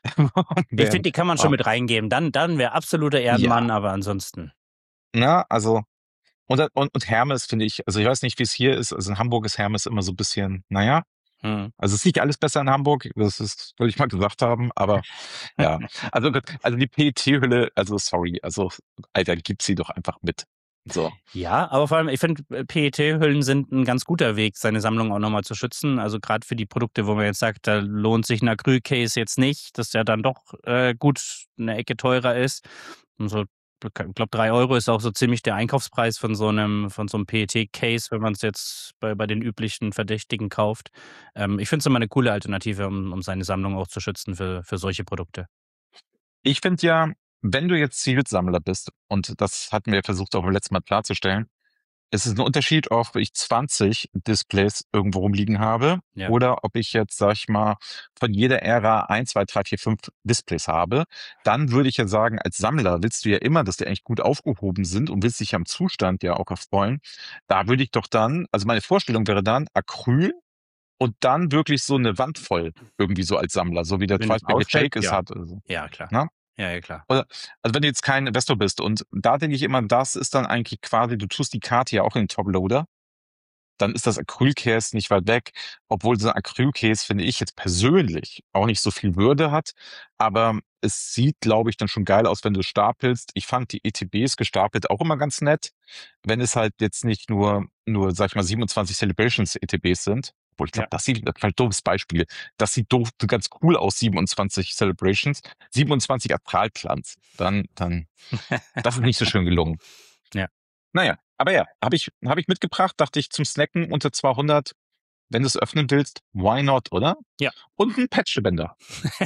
Ich finde, Wären, die kann man schon ah, mit reingeben. Dann, dann wäre absoluter ja, Ehrenmann, aber ansonsten. na, also, und, und, und Hermes finde ich, also ich weiß nicht, wie es hier ist, also in Hamburg ist Hermes immer so ein bisschen, naja, Hm. also es ist nicht alles besser in Hamburg, das ist, wollte ich mal gesagt haben, aber ja, also, also die P E T-Hülle, also sorry, also, Alter, gib sie doch einfach mit. So. Ja, aber vor allem, ich finde, P E T-Hüllen sind ein ganz guter Weg, seine Sammlung auch nochmal zu schützen. Also gerade für die Produkte, wo man jetzt sagt, da lohnt sich ein Acryl-Case jetzt nicht, dass der dann doch äh, gut eine Ecke teurer ist. Und so, ich glaube, drei Euro ist auch so ziemlich der Einkaufspreis von so einem, von so einem P E T-Case, wenn man es jetzt bei, bei den üblichen Verdächtigen kauft. Ähm, ich finde es immer eine coole Alternative, um, um seine Sammlung auch zu schützen für, für solche Produkte. Ich finde ja, wenn du jetzt Zielsammler bist, und das hatten wir versucht auch beim letzten Mal klarzustellen, es ist ein Unterschied, ob ich zwanzig Displays irgendwo rumliegen habe Ja, oder ob ich jetzt, sag ich mal, von jeder Ära eins, zwei, drei, vier, fünf Displays habe. Dann würde ich ja sagen, als Sammler willst du ja immer, dass die eigentlich gut aufgehoben sind und willst dich am Zustand ja auch erfreuen. Da würde ich doch dann, also meine Vorstellung wäre dann Acryl und dann wirklich so eine Wand voll irgendwie so als Sammler, so wie der wenn es Twice ausfällt, Jake es ja. hat. Also, Ja, klar. ne? Ja, ja, klar. Oder, also wenn du jetzt kein Investor bist und da denke ich immer, das ist dann eigentlich quasi, du tust die Karte ja auch in den Toploader, dann ist das Acrylcase nicht weit weg, obwohl so ein Acrylcase, finde ich jetzt persönlich, auch nicht so viel Würde hat, aber es sieht, glaube ich, dann schon geil aus, wenn du stapelst. Ich fand die E T Bs gestapelt auch immer ganz nett, wenn es halt jetzt nicht nur, nur, sag ich mal, siebenundzwanzig Celebrations E T Bs sind. Obwohl, ich glaube, Ja. das sieht, das ist ein doofes Beispiel. Das sieht doof, ganz cool aus, siebenundzwanzig Celebrations. siebenundzwanzig Astralplans. Dann, dann, das ist nicht so schön gelungen. Ja. Naja, aber ja, habe ich, hab ich mitgebracht, dachte ich, zum Snacken unter zweihundert, wenn du es öffnen willst, why not, oder? Ja. Und ein Patchbänder.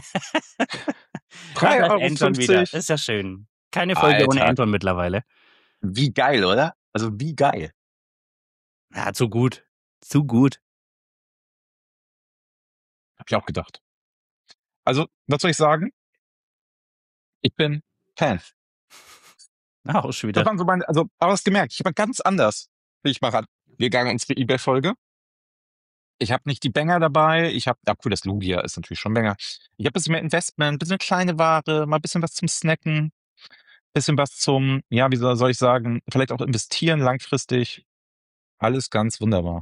Ah, drei da ist Euro. Anton wieder. fünfzig. Ist ja schön. Keine Folge ohne Alter, Anton mittlerweile. wie geil, oder? Also wie geil. Ja, zu gut. Zu gut. Hab ich auch gedacht. Also, was soll ich sagen? Ich bin Fan. Ah, auch schon Das wieder. waren so meine, also, aber hast gemerkt, ich war ganz anders, wie ich mal rangegangen unsere eBay-Folge. Ich habe nicht die Banger dabei. Ich habe, ja cool, das Lugia ist natürlich schon Banger. Ich habe ein bisschen mehr Investment, ein bisschen kleine Ware, mal ein bisschen was zum Snacken, bisschen was zum, ja, wie soll soll ich sagen, vielleicht auch investieren langfristig. Alles ganz wunderbar.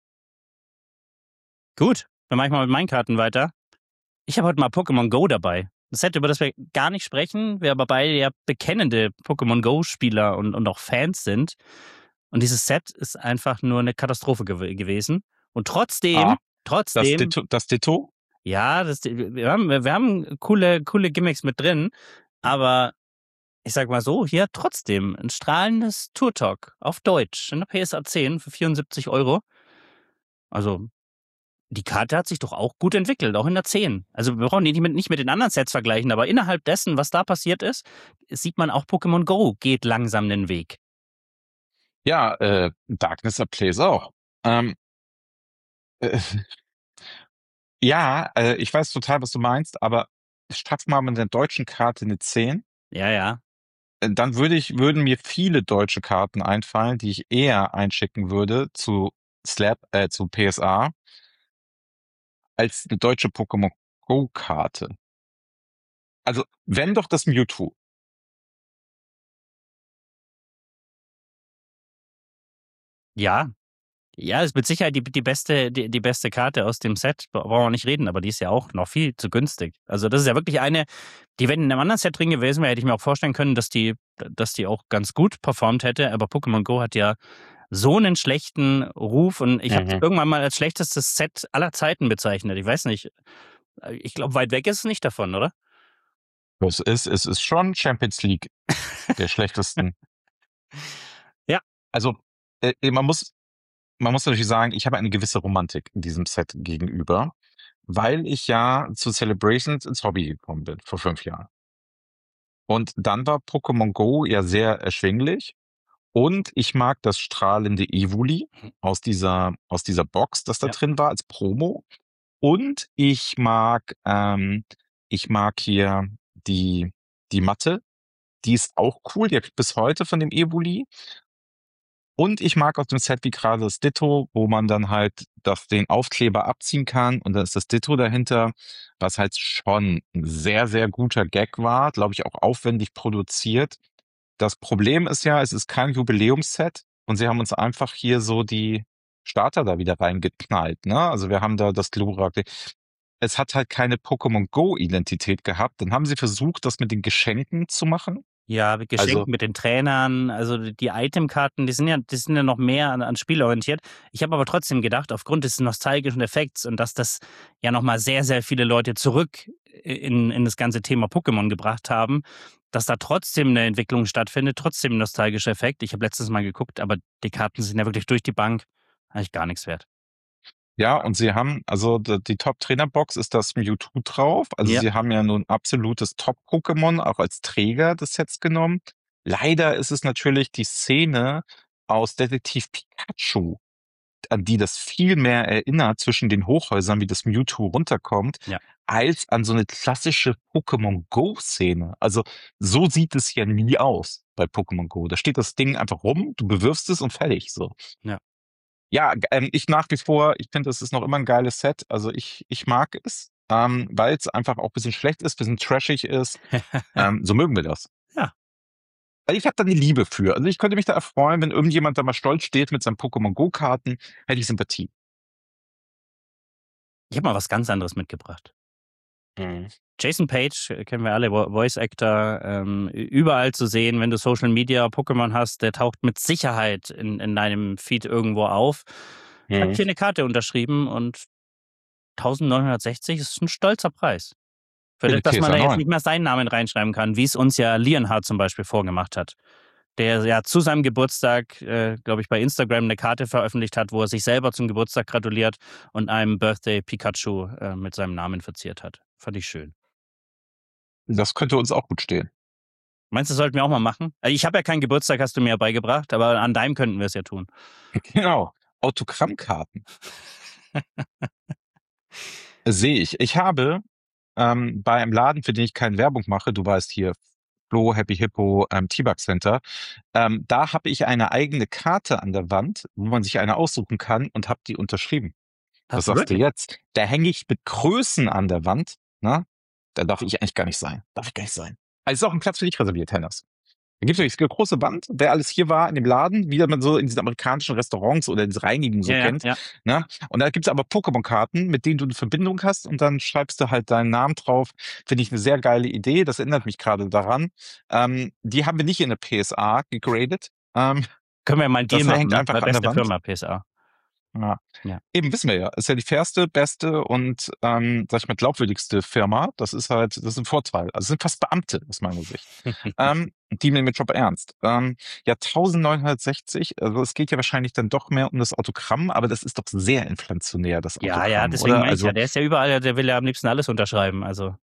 Gut, dann mache ich mal mit meinen Karten weiter. Ich habe heute mal Pokémon Go dabei. Das Set, über das wir gar nicht sprechen, wir aber beide ja bekennende Pokémon Go-Spieler und, und auch Fans sind. Und dieses Set ist einfach nur eine Katastrophe gew gewesen. Und trotzdem, Ah, das trotzdem, Ditto, das Ditto? ja, das, wir, haben, wir haben coole, coole Gimmicks mit drin, aber ich sag mal so, hier trotzdem ein strahlendes Tour-Talk auf Deutsch in der P S A zehn für vierundsiebzig Euro. Also die Karte hat sich doch auch gut entwickelt, auch in der zehn. Also wir brauchen die nicht mit, nicht mit den anderen Sets vergleichen, aber innerhalb dessen, was da passiert ist, sieht man auch Pokémon Go geht langsam den Weg. Ja, äh, Darkness Ablaze auch. Ähm, äh, ja, äh, ich weiß total, was du meinst, aber schaff mal mit der deutschen Karte eine zehn. Ja, ja. Äh, Dann würde ich, würden mir viele deutsche Karten einfallen, die ich eher einschicken würde zu Slap, äh, zu P S A, als eine deutsche Pokémon Go-Karte. Also, wenn doch das Mewtwo. Ja, ja, ist mit Sicherheit die, die beste, die, die beste Karte aus dem Set. Bra- Brauchen wir nicht reden, aber die ist ja auch noch viel zu günstig. Also, das ist ja wirklich eine, die, wenn in einem anderen Set drin gewesen wäre, hätte ich mir auch vorstellen können, dass die, dass die auch ganz gut performt hätte. Aber Pokémon Go hat ja so einen schlechten Ruf und ich habe es Mhm. irgendwann mal als schlechtestes Set aller Zeiten bezeichnet. Ich weiß nicht. Ich glaube, weit weg ist es nicht davon, oder? Es ist, es ist schon Champions League der schlechtesten. Ja. Also, äh, man muss, man muss natürlich sagen, ich habe eine gewisse Romantik in diesem Set gegenüber, weil ich ja zu Celebrations ins Hobby gekommen bin vor fünf Jahren. Und dann war Pokémon Go ja sehr erschwinglich und ich mag das strahlende Evoli aus dieser, aus dieser Box, das da Ja. drin war als Promo. Und ich mag, ähm, ich mag hier die, die Matte. Die ist auch cool. Die habe ich bis heute von dem Evoli. Und ich mag aus dem Set wie gerade das Ditto, wo man dann halt das, den Aufkleber abziehen kann und dann ist das Ditto dahinter, was halt schon ein sehr, sehr guter Gag war, glaube ich auch aufwendig produziert. Das Problem ist ja, es ist kein Jubiläumsset und sie haben uns einfach hier so die Starter da wieder reingeknallt, ne? Also wir haben da das Glurak. Es hat halt keine Pokémon Go-Identität gehabt. Dann haben sie versucht, das mit den Geschenken zu machen. Ja, mit Also, Geschenken, mit den Trainern, also die Itemkarten, die sind ja, die sind ja noch mehr an, an Spiel orientiert. Ich habe aber trotzdem gedacht, aufgrund des nostalgischen Effekts und dass das ja nochmal sehr, sehr viele Leute zurück in, in das ganze Thema Pokémon gebracht haben, dass da trotzdem eine Entwicklung stattfindet, trotzdem ein nostalgischer Effekt. Ich habe letztes Mal geguckt, aber die Karten sind ja wirklich durch die Bank eigentlich gar nichts wert. ja, und sie haben, also die, die Top-Trainer-Box ist das Mewtwo drauf. Also Ja. sie haben ja nun absolutes Top-Pokémon auch als Träger des Sets genommen. Leider ist es natürlich die Szene aus Detektiv Pikachu, an die das viel mehr erinnert zwischen den Hochhäusern, wie das Mewtwo runterkommt, Ja. als an so eine klassische Pokémon Go-Szene. Also so sieht es ja nie aus bei Pokémon Go. Da steht das Ding einfach rum, du bewirfst es und fertig so. Ja. Ja, g- ähm, ich nach wie vor, ich finde, das ist noch immer ein geiles Set. Also ich, ich mag es, ähm, weil es einfach auch ein bisschen schlecht ist, ein bisschen trashig ist. Ähm, so mögen wir das. Ja. Also ich habe da die Liebe für. Also ich könnte mich da erfreuen, wenn irgendjemand da mal stolz steht mit seinen Pokémon Go-Karten, hätte ich Sympathie. Ich habe mal was ganz anderes mitgebracht. Mhm. Jason Page, äh, kennen wir alle, Vo- Voice Actor, ähm, überall zu sehen, wenn du Social Media Pokémon hast, der taucht mit Sicherheit in, in deinem Feed irgendwo auf. Hat Mhm. hier eine Karte unterschrieben und neunzehnhundertsechzig ist ein stolzer Preis. Für Für das, die dass man PSA da jetzt neun. nicht mehr seinen Namen reinschreiben kann, wie es uns ja Leonhard zum Beispiel vorgemacht hat. Der ja zu seinem Geburtstag, äh, glaube ich, bei Instagram eine Karte veröffentlicht hat, wo er sich selber zum Geburtstag gratuliert und einem Birthday Pikachu äh, mit seinem Namen verziert hat. Fand ich schön. Das könnte uns auch gut stehen. Meinst du, das sollten wir auch mal machen? Also ich habe ja keinen Geburtstag, hast du mir ja beigebracht, aber an deinem könnten wir es ja tun. Genau. Autogrammkarten. Sehe ich. Ich habe ähm, bei einem Laden, für den ich keine Werbung mache, du weißt hier, Flo, Happy Hippo, ähm, T-Bug Center, ähm, da habe ich eine eigene Karte an der Wand, wo man sich eine aussuchen kann und habe die unterschrieben. Was Hast du sagst du wirklich? jetzt? Da hänge ich mit Größen an der Wand, ne? Da darf ich eigentlich gar nicht sein. Darf ich gar nicht sein. Also ist auch ein Platz für dich reserviert, Hennas. Da gibt es eine große Wand, wer alles hier war in dem Laden, wie man so in diesen amerikanischen Restaurants oder in diese Reinigen so Ja, ja, kennt. ja. Ne? Und da gibt's aber Pokémon-Karten, mit denen du eine Verbindung hast und dann schreibst du halt deinen Namen drauf. Finde ich eine sehr geile Idee. Das erinnert mich gerade daran. Ähm, die haben wir nicht in der P S A gegradet. Ähm, Können wir mal einen Deal das machen, hängt ne? einfach Bei an der beste Wand. Firma, P S A. Ja. Ja. Eben wissen wir ja, ist ja die fairste, beste und, ähm, sag ich mal, glaubwürdigste Firma. Das ist halt, das ist ein Vorteil. Also es sind fast Beamte aus meiner Sicht. Ähm, die nehmen den Job ernst. Ähm, ja, neunzehnhundertsechzig, also es geht ja wahrscheinlich dann doch mehr um das Autogramm, aber das ist doch sehr inflationär, das Ja, ja, Autogramm, deswegen oder? meine ich ja, Also, der ist ja überall, der will ja am liebsten alles unterschreiben. Also,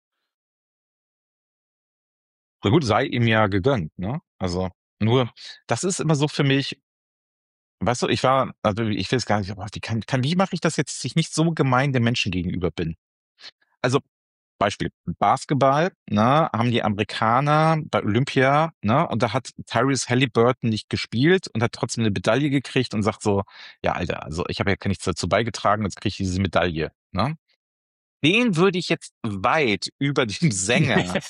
so gut, sei ihm ja gegönnt, ne? Also, nur, das ist immer so für mich, weißt du, ich war, also ich will es gar nicht, aber wie kann, kann, wie mache ich das jetzt, dass ich nicht so gemein den Menschen gegenüber bin? Also Beispiel Basketball, ne, haben die Amerikaner bei Olympia, ne, und da hat Tyrese Halliburton nicht gespielt und hat trotzdem eine Medaille gekriegt und sagt so, ja, Alter, also ich habe ja gar nichts dazu beigetragen, jetzt kriege ich diese Medaille, ne? Den würde ich jetzt weit über den Sänger,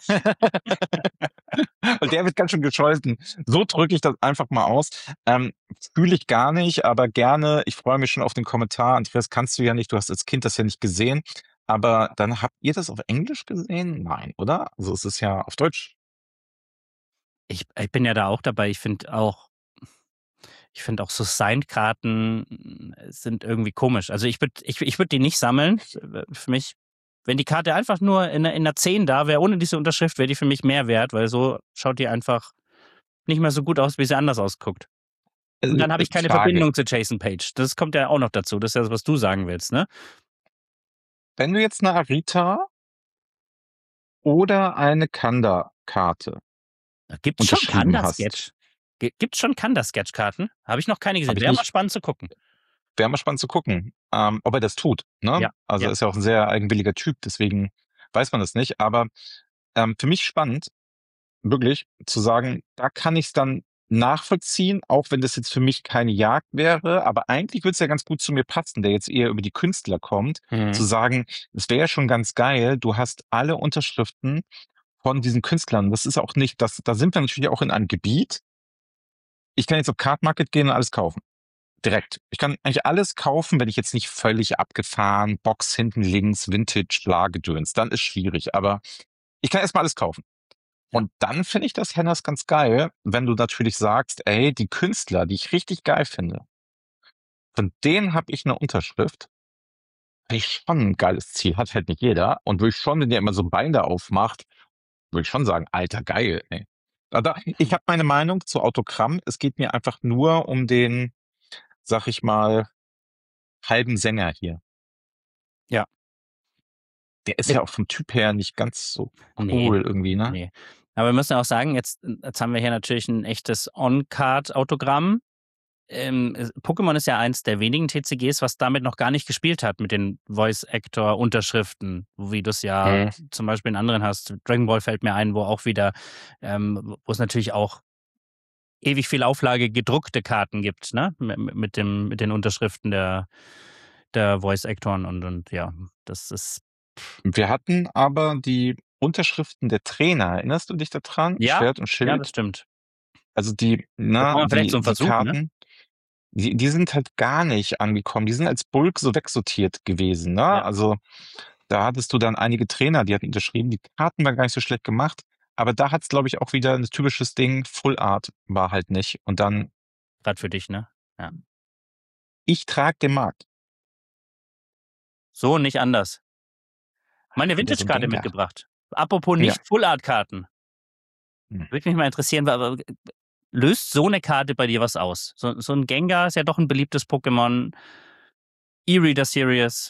und der wird ganz schön gescholten. So drücke ich das einfach mal aus. Ähm, fühle ich gar nicht, aber gerne. Ich freue mich schon auf den Kommentar. Andreas, kannst du ja nicht, du hast als Kind das ja nicht gesehen. Aber dann habt ihr das auf Englisch gesehen? Nein, oder? Also es ist ja auf Deutsch. Ich, ich bin ja da auch dabei. Ich finde auch, ich finde auch so Signed-Karten sind irgendwie komisch. Also ich würde ich, ich würd die nicht sammeln. Für mich, wenn die Karte einfach nur in, einer- in einer zehn da wäre, ohne diese Unterschrift, wäre die für mich mehr wert, weil so schaut die einfach nicht mehr so gut aus, wie sie anders ausguckt. Und Äh, dann habe äh, ich keine Frage. Verbindung zu Jason Page. Das kommt ja auch noch dazu. Das ist ja das, was du sagen willst, ne? Wenn du jetzt eine Arita oder eine Kanda-Karte Gibt's schon unterschrieben hast, Kanda-Sketch? Gi- Gibt's schon Kanda-Sketch-Karten? Habe ich noch keine gesehen. habe ich Wäre mal nicht, spannend zu gucken. wäre mal spannend zu gucken, ähm, ob er das tut. Ne? Ja, Also ja. er ist ja auch ein sehr eigenwilliger Typ, deswegen weiß man das nicht. Aber ähm, für mich spannend, wirklich zu sagen, da kann ich es dann nachvollziehen, auch wenn das jetzt für mich keine Jagd wäre, aber eigentlich würde es ja ganz gut zu mir passen, der jetzt eher über die Künstler kommt, zu Mhm. sagen, es wäre ja schon ganz geil, du hast alle Unterschriften von diesen Künstlern. Das ist auch nicht, das, da sind wir natürlich auch in einem Gebiet. Ich kann jetzt auf Card Market gehen und alles kaufen. Direkt. Ich kann eigentlich alles kaufen, wenn ich jetzt nicht völlig abgefahren, Box hinten links, Vintage, bla, Gedöns. Dann ist schwierig, aber ich kann erstmal alles kaufen. Ja. Und dann finde ich das Hennas ganz geil, wenn du natürlich sagst, ey, die Künstler, die ich richtig geil finde, von denen habe ich eine Unterschrift. Finde ich schon ein geiles Ziel, hat halt nicht jeder. Und würde ich schon, wenn der immer so ein Bein da aufmacht, würde ich schon sagen, alter, geil, ey. Aber ich habe meine Meinung zu Autogramm. Es geht mir einfach nur um den, sag ich mal, halben Sänger hier. Ja. Der ist Jetzt, ja auch vom Typ her nicht ganz so nee, cool irgendwie, ne? nee. Aber wir müssen auch sagen, jetzt, jetzt haben wir hier natürlich ein echtes On-Card-Autogramm. Ähm, es- Pokémon ist ja eins der wenigen T C Gs, was damit noch gar nicht gespielt hat, mit den Voice-Actor-Unterschriften, wie du es ja Mhm. zum Beispiel in anderen hast. Dragon Ball fällt mir ein, wo auch wieder, ähm, wo es natürlich auch ewig viel Auflage gedruckte Karten gibt, ne? Mit, mit dem, mit den Unterschriften der, der Voice-Actoren und, und ja, das ist. Wir hatten aber die Unterschriften der Trainer. Erinnerst du dich daran? Ja, Schwert und ja, das Schild. stimmt. Also die, Das na, war vielleicht so die, ein die Versuch, ne? Karten, die, die sind halt gar nicht angekommen. Die sind als Bulk so wegsortiert gewesen, ne? Ja, Also da hattest du dann einige Trainer, die hatten unterschrieben. Die Karten waren gar nicht so schlecht gemacht. Aber da hat's, glaube ich, auch wieder ein typisches Ding. Full Art war halt nicht. Und dann, gerade für dich, ne? Ja. ich trage den Markt. So, nicht anders. Meine Wieder so ein Vintage-Karte Gengar. mitgebracht. Apropos Ja. nicht Full-Art-Karten. Hm. Würde mich mal interessieren, aber löst so eine Karte bei dir was aus? So, so ein Gengar ist ja doch ein beliebtes Pokémon. E-Reader Series.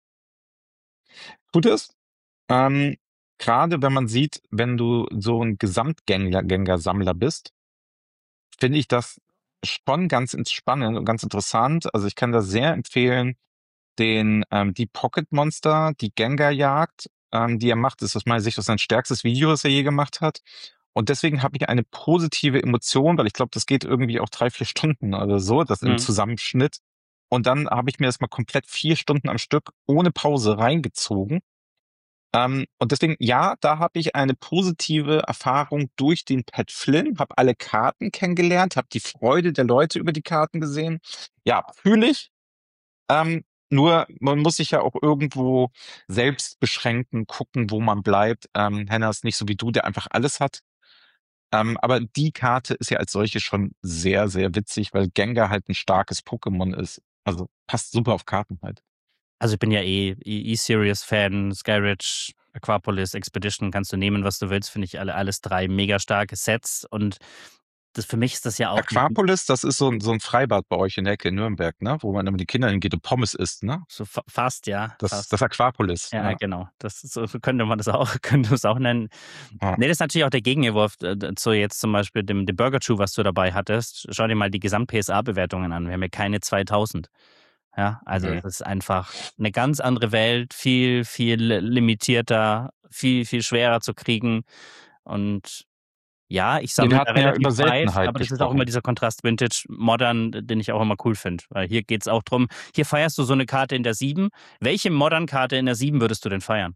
Tut es? Ähm, gerade wenn man sieht, wenn du so ein Gesamtgänger-Sammler bist, finde ich das schon ganz ins- spannend und ganz interessant. Also ich kann da sehr empfehlen, den ähm, die Pocket Monster, die Gengar-Jagd, ähm, die er macht, ist aus meiner Sicht auch sein stärkstes Video, das er je gemacht hat. Und deswegen habe ich eine positive Emotion, weil ich glaube, das geht irgendwie auch drei, vier Stunden oder so, das im Hm. Zusammenschnitt. Und dann habe ich mir das mal komplett vier Stunden am Stück ohne Pause reingezogen. Ähm, und deswegen, ja, da habe ich eine positive Erfahrung durch den Pat Flynn, habe alle Karten kennengelernt, habe die Freude der Leute über die Karten gesehen. Ja, fühle ich. Ähm, nur man muss sich ja auch irgendwo selbst beschränken, gucken, wo man bleibt. Ähm, Henna ist nicht so wie du, der einfach alles hat. Ähm, aber die Karte ist ja als solche schon sehr, sehr witzig, weil Gengar halt ein starkes Pokémon ist. Also passt super auf Karten halt. Also ich bin ja eh E- E-Series-Fan, Skyridge, Aquapolis, Expedition, kannst du nehmen, was du willst, finde ich alle, alles drei mega starke Sets und das für mich ist das ja auch. Aquapolis, das ist so ein, so ein Freibad bei euch in der Ecke in Nürnberg, ne? Wo man immer die Kinder hingeht und Pommes isst, ne? So fa fast, ja. Das, Fast. das Aquapolis. Ja, Ja. genau. Das ist, so so könnte man das auch, könnte man es auch nennen. Ja. Nee, das ist natürlich auch der Gegenentwurf äh, zu jetzt zum Beispiel dem, dem Burger Chew, was du dabei hattest. Schau dir mal die Gesamt-P S A-Bewertungen an. Wir haben ja keine zweitausend. Ja, also Nee. es ist einfach eine ganz andere Welt, viel, viel limitierter, viel, viel schwerer zu kriegen. Und ja, ich Wir sammle da hatten ja relativ über breit, Seltenheit aber das ist auch immer gesprochen. dieser Kontrast Vintage Modern, den ich auch immer cool finde. Weil hier geht's auch drum, hier feierst du so eine Karte in der sieben. Welche Modern-Karte in der sieben würdest du denn feiern?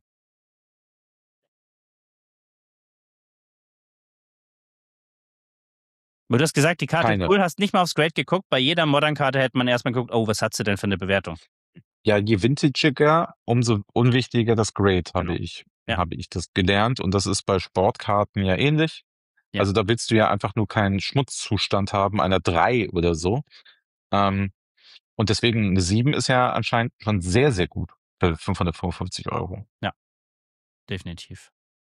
Weil du hast gesagt, die Karte ist Keine. cool, hast nicht mal aufs Grade geguckt. Bei jeder Modern-Karte hätte man erstmal geguckt, oh, was hat sie denn für eine Bewertung? Ja, je vintagiger, umso unwichtiger das Grade, habe Genau. ich, Ja. habe ich das gelernt. Und das ist bei Sportkarten ja ähnlich. Ja. Also da willst du ja einfach nur keinen Schmutzzustand haben, einer drei oder so. Ähm, und deswegen eine sieben ist ja anscheinend schon sehr, sehr gut für fünfhundertfünfundfünfzig Euro. Ja, definitiv.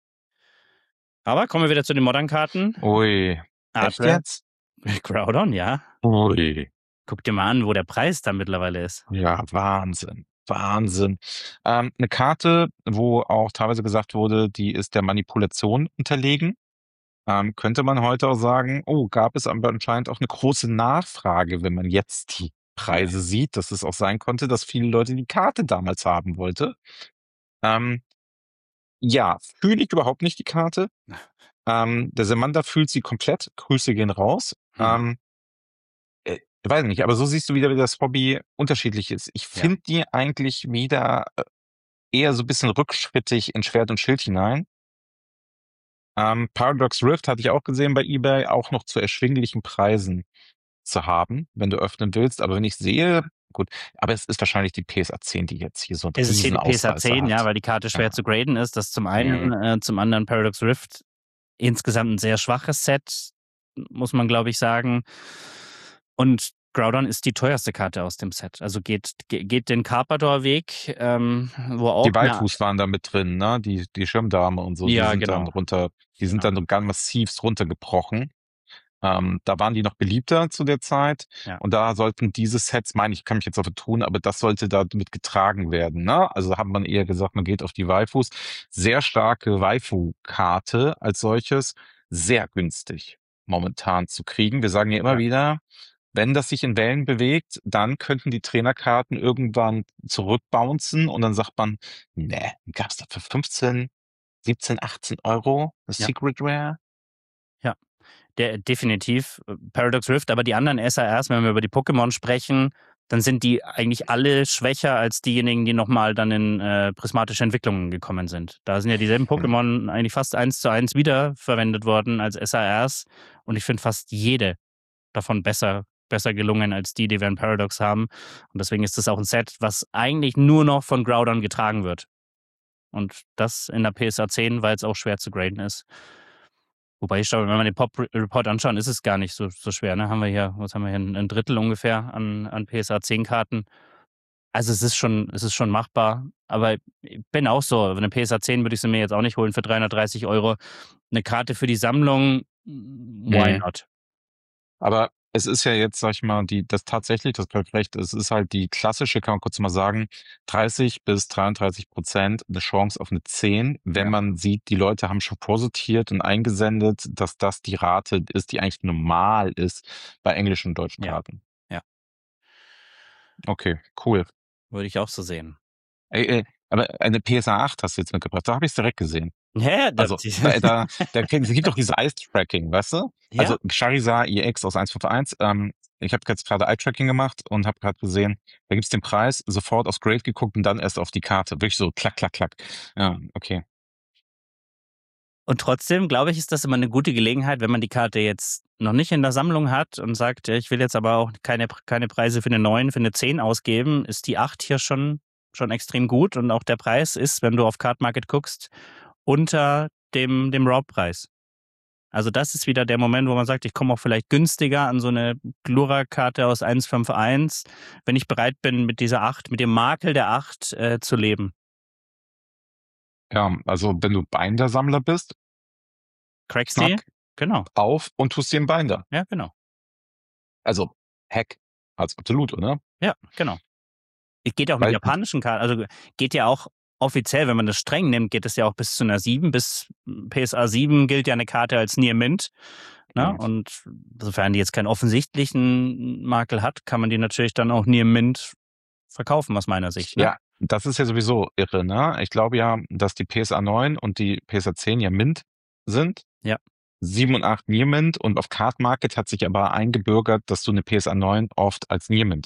Aber kommen wir wieder zu den Modern-Karten. Ui, echt Artware. jetzt? Groudon, ja. Ui. Guck dir mal an, wo der Preis da mittlerweile ist. Ja, Wahnsinn. Wahnsinn. Ähm, eine Karte, wo auch teilweise gesagt wurde, die ist der Manipulation unterlegen. Ähm, könnte man heute auch sagen, oh, gab es aber anscheinend auch eine große Nachfrage, wenn man jetzt die Preise Ja. sieht, dass es auch sein konnte, dass viele Leute die Karte damals haben wollte. Ähm, ja, fühle ich überhaupt nicht die Karte. Ähm, der Semander fühlt sie komplett. Grüße gehen raus. Hm. Ähm, äh, weiß nicht, aber so siehst du wieder, wie das Hobby unterschiedlich ist. Ich Ja. finde die eigentlich wieder äh, eher so ein bisschen rückschrittig in Schwert und Schild hinein. Ähm, Paradox Rift hatte ich auch gesehen bei eBay, auch noch zu erschwinglichen Preisen zu haben, wenn du öffnen willst. Aber wenn ich sehe, gut, aber es ist wahrscheinlich die P S A zehn, die jetzt hier so einen Es ist hier riesen die P S A Ausreißer zehn, ja, hat. weil die Karte schwer Ja. zu graden ist. Das zum einen, Mhm. äh, zum anderen Paradox Rift. Insgesamt ein sehr schwaches Set, muss man, glaube ich, sagen. Und Groudon ist die teuerste Karte aus dem Set. Also geht, ge- geht den Carpador-Weg, ähm, wo auch. Die Waifus waren da mit drin, ne? Die, die Schirmdame und so, Ja, die sind genau. dann runter, die sind Genau. dann ganz massivst runtergebrochen. Ähm, da waren die noch beliebter zu der Zeit. Ja. Und da sollten diese Sets, meine ich, kann mich jetzt auch tun, aber das sollte da mit getragen werden. Ne? Also hat man eher gesagt, man geht auf die Waifus. Sehr starke Waifu-Karte als solches. Sehr günstig momentan zu kriegen. Wir sagen ja immer Ja. wieder, wenn das sich in Wellen bewegt, dann könnten die Trainerkarten irgendwann zurückbouncen und dann sagt man, ne, gab's da für fünfzehn, siebzehn, achtzehn Euro eine Ja. Secret Rare? Ja, der, definitiv. Paradox Rift, aber die anderen S A Rs, wenn wir über die Pokémon sprechen, dann sind die eigentlich alle schwächer als diejenigen, die nochmal dann in äh, prismatische Entwicklungen gekommen sind. Da sind ja dieselben Pokémon eigentlich fast eins zu eins wiederverwendet worden als S A Rs und ich finde fast jede davon besser, besser gelungen als die, die wir in Paradox haben. Und deswegen ist das auch ein Set, was eigentlich nur noch von Groudon getragen wird. Und das in der P S A zehn, weil es auch schwer zu graden ist. Wobei ich glaube, wenn wir den Pop-Report anschauen, ist es gar nicht so, so schwer. Ne? Haben wir hier, was haben wir hier, ein Drittel ungefähr an, an P S A zehn Karten. Also es ist schon, es ist schon machbar. Aber ich bin auch so, eine P S A zehn würde ich sie mir jetzt auch nicht holen für dreihundertdreißig Euro. Eine Karte für die Sammlung, why Mhm. not? Aber es ist ja jetzt, sag ich mal, die, das tatsächlich, das bleibt recht, es ist halt die klassische, kann man kurz mal sagen, dreißig bis dreiunddreißig Prozent eine Chance auf eine zehn, wenn Ja. man sieht, die Leute haben schon vorsortiert und eingesendet, dass das die Rate ist, die eigentlich normal ist bei englischen und deutschen Ja. Karten. Ja. Okay, cool. Würde ich auch so sehen. Ey, ey, aber eine P S A acht hast du jetzt mitgebracht, da habe ich es direkt gesehen. Ja, da, Also, da, da, da es gibt doch dieses Eye-Tracking, weißt du? Ja. Also Charizard E X aus eins Punkt fünf eins, ähm, ich habe jetzt gerade Eye-Tracking gemacht und habe gerade gesehen, da gibt's den Preis, sofort aufs Grade geguckt und dann erst auf die Karte. Wirklich so klack, klack, klack. Ja, okay. Und trotzdem, glaube ich, ist das immer eine gute Gelegenheit, wenn man die Karte jetzt noch nicht in der Sammlung hat und sagt, ja, ich will jetzt aber auch keine, keine Preise für eine neun, für eine zehn ausgeben, ist die acht hier schon, schon extrem gut. Und auch der Preis ist, wenn du auf Card Market guckst, unter dem, dem Raw-Preis. Also das ist wieder der Moment, wo man sagt, ich komme auch vielleicht günstiger an so eine Glura-Karte aus eins Punkt fünf eins, wenn ich bereit bin, mit dieser acht, mit dem Makel der acht äh, zu leben. Ja, also wenn du Binder-Sammler bist, Cracksy? Knack, Genau. auf und tust dir ein Binder. Ja, genau. Also, Hack. Also, absolut, oder? Ja, genau. Es geht ja auch mit Weil, japanischen Karten, also geht ja auch offiziell, wenn man das streng nimmt, geht es ja auch bis zu einer sieben. Bis P S A sieben gilt ja eine Karte als Near Mint. Ne? ja, Und sofern die jetzt keinen offensichtlichen Makel hat, kann man die natürlich dann auch Near Mint verkaufen, aus meiner Sicht. Ne? ja, das ist ja sowieso irre, ne? Ich glaube ja, dass die P S A neun und die P S A zehn ja Mint sind. Ja. sieben und acht Near Mint und auf Card Market hat sich aber eingebürgert, dass du eine P S A neun oft als Near Mint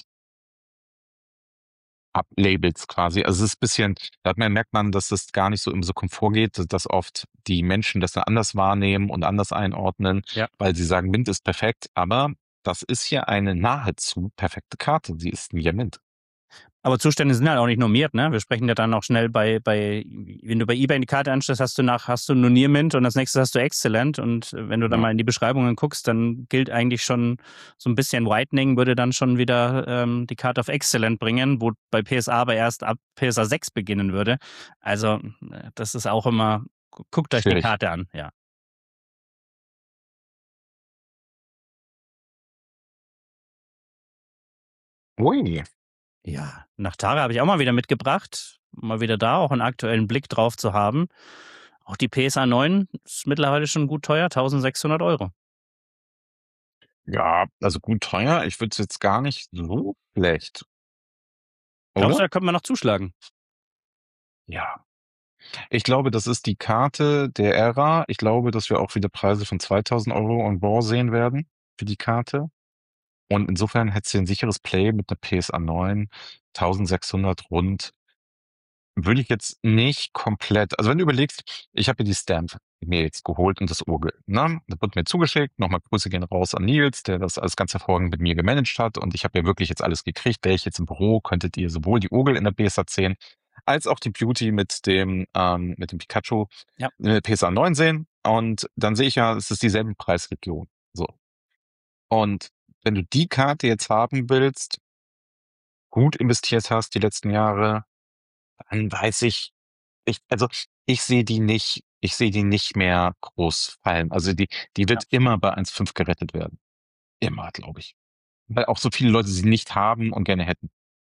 ablabelst quasi. Also es ist ein bisschen, da hat man, merkt man, dass es gar nicht so im so Komfort geht, dass, dass oft die Menschen das dann anders wahrnehmen und anders einordnen, Ja. weil sie sagen, Mint ist perfekt, aber das ist hier eine nahezu perfekte Karte. Sie ist Near Mint. Aber Zustände sind halt auch nicht normiert, ne? Wir sprechen ja dann auch schnell bei, bei, wenn du bei eBay die Karte anstellst, hast du nach, hast du nur Near Mint und als nächstes hast du Excellent. Und wenn du dann Ja. mal in die Beschreibungen guckst, dann gilt eigentlich schon so ein bisschen Whitening, würde dann schon wieder ähm, die Karte auf Excellent bringen, wo bei P S A aber erst ab P S A sechs beginnen würde. Also, das ist auch immer, guckt euch Schwierig. die Karte an, ja. Ui. Ja, Nachtara habe ich auch mal wieder mitgebracht. Mal wieder da auch einen aktuellen Blick drauf zu haben. Auch die P S A neun ist mittlerweile schon gut teuer, eintausendsechshundert Euro. Ja, also gut teuer. Ich würde es jetzt gar nicht so schlecht. Glaubst du, Oder? da könnte man noch zuschlagen? Ja. Ich glaube, das ist die Karte der Ära. Ich glaube, dass wir auch wieder Preise von zweitausend Euro on Board sehen werden für die Karte. Und insofern hättest du ein sicheres Play mit einer P S A neun, eintausendsechshundert rund. Würde ich jetzt nicht komplett, also wenn du überlegst, ich habe mir die Stamp mir jetzt geholt und das Urgel, ne? Das wird mir zugeschickt. Nochmal Grüße gehen raus an Nils, der das alles ganz hervorragend mit mir gemanagt hat. Und ich habe ja wirklich jetzt alles gekriegt. Wäre ich jetzt im Büro, könntet ihr sowohl die Urgel in der P S A zehn als auch die Beauty mit dem, ähm, mit dem Pikachu Ja. in der P S A neun sehen. Und dann sehe ich ja, es ist dieselbe Preisregion. So. Und wenn du die Karte jetzt haben willst, gut investiert hast die letzten Jahre, dann weiß ich, ich, also ich sehe die nicht, ich sehe die nicht mehr groß fallen. Also die, die wird Ja. immer bei eins Komma fünf gerettet werden. Immer, glaube ich. Weil auch so viele Leute sie nicht haben und gerne hätten.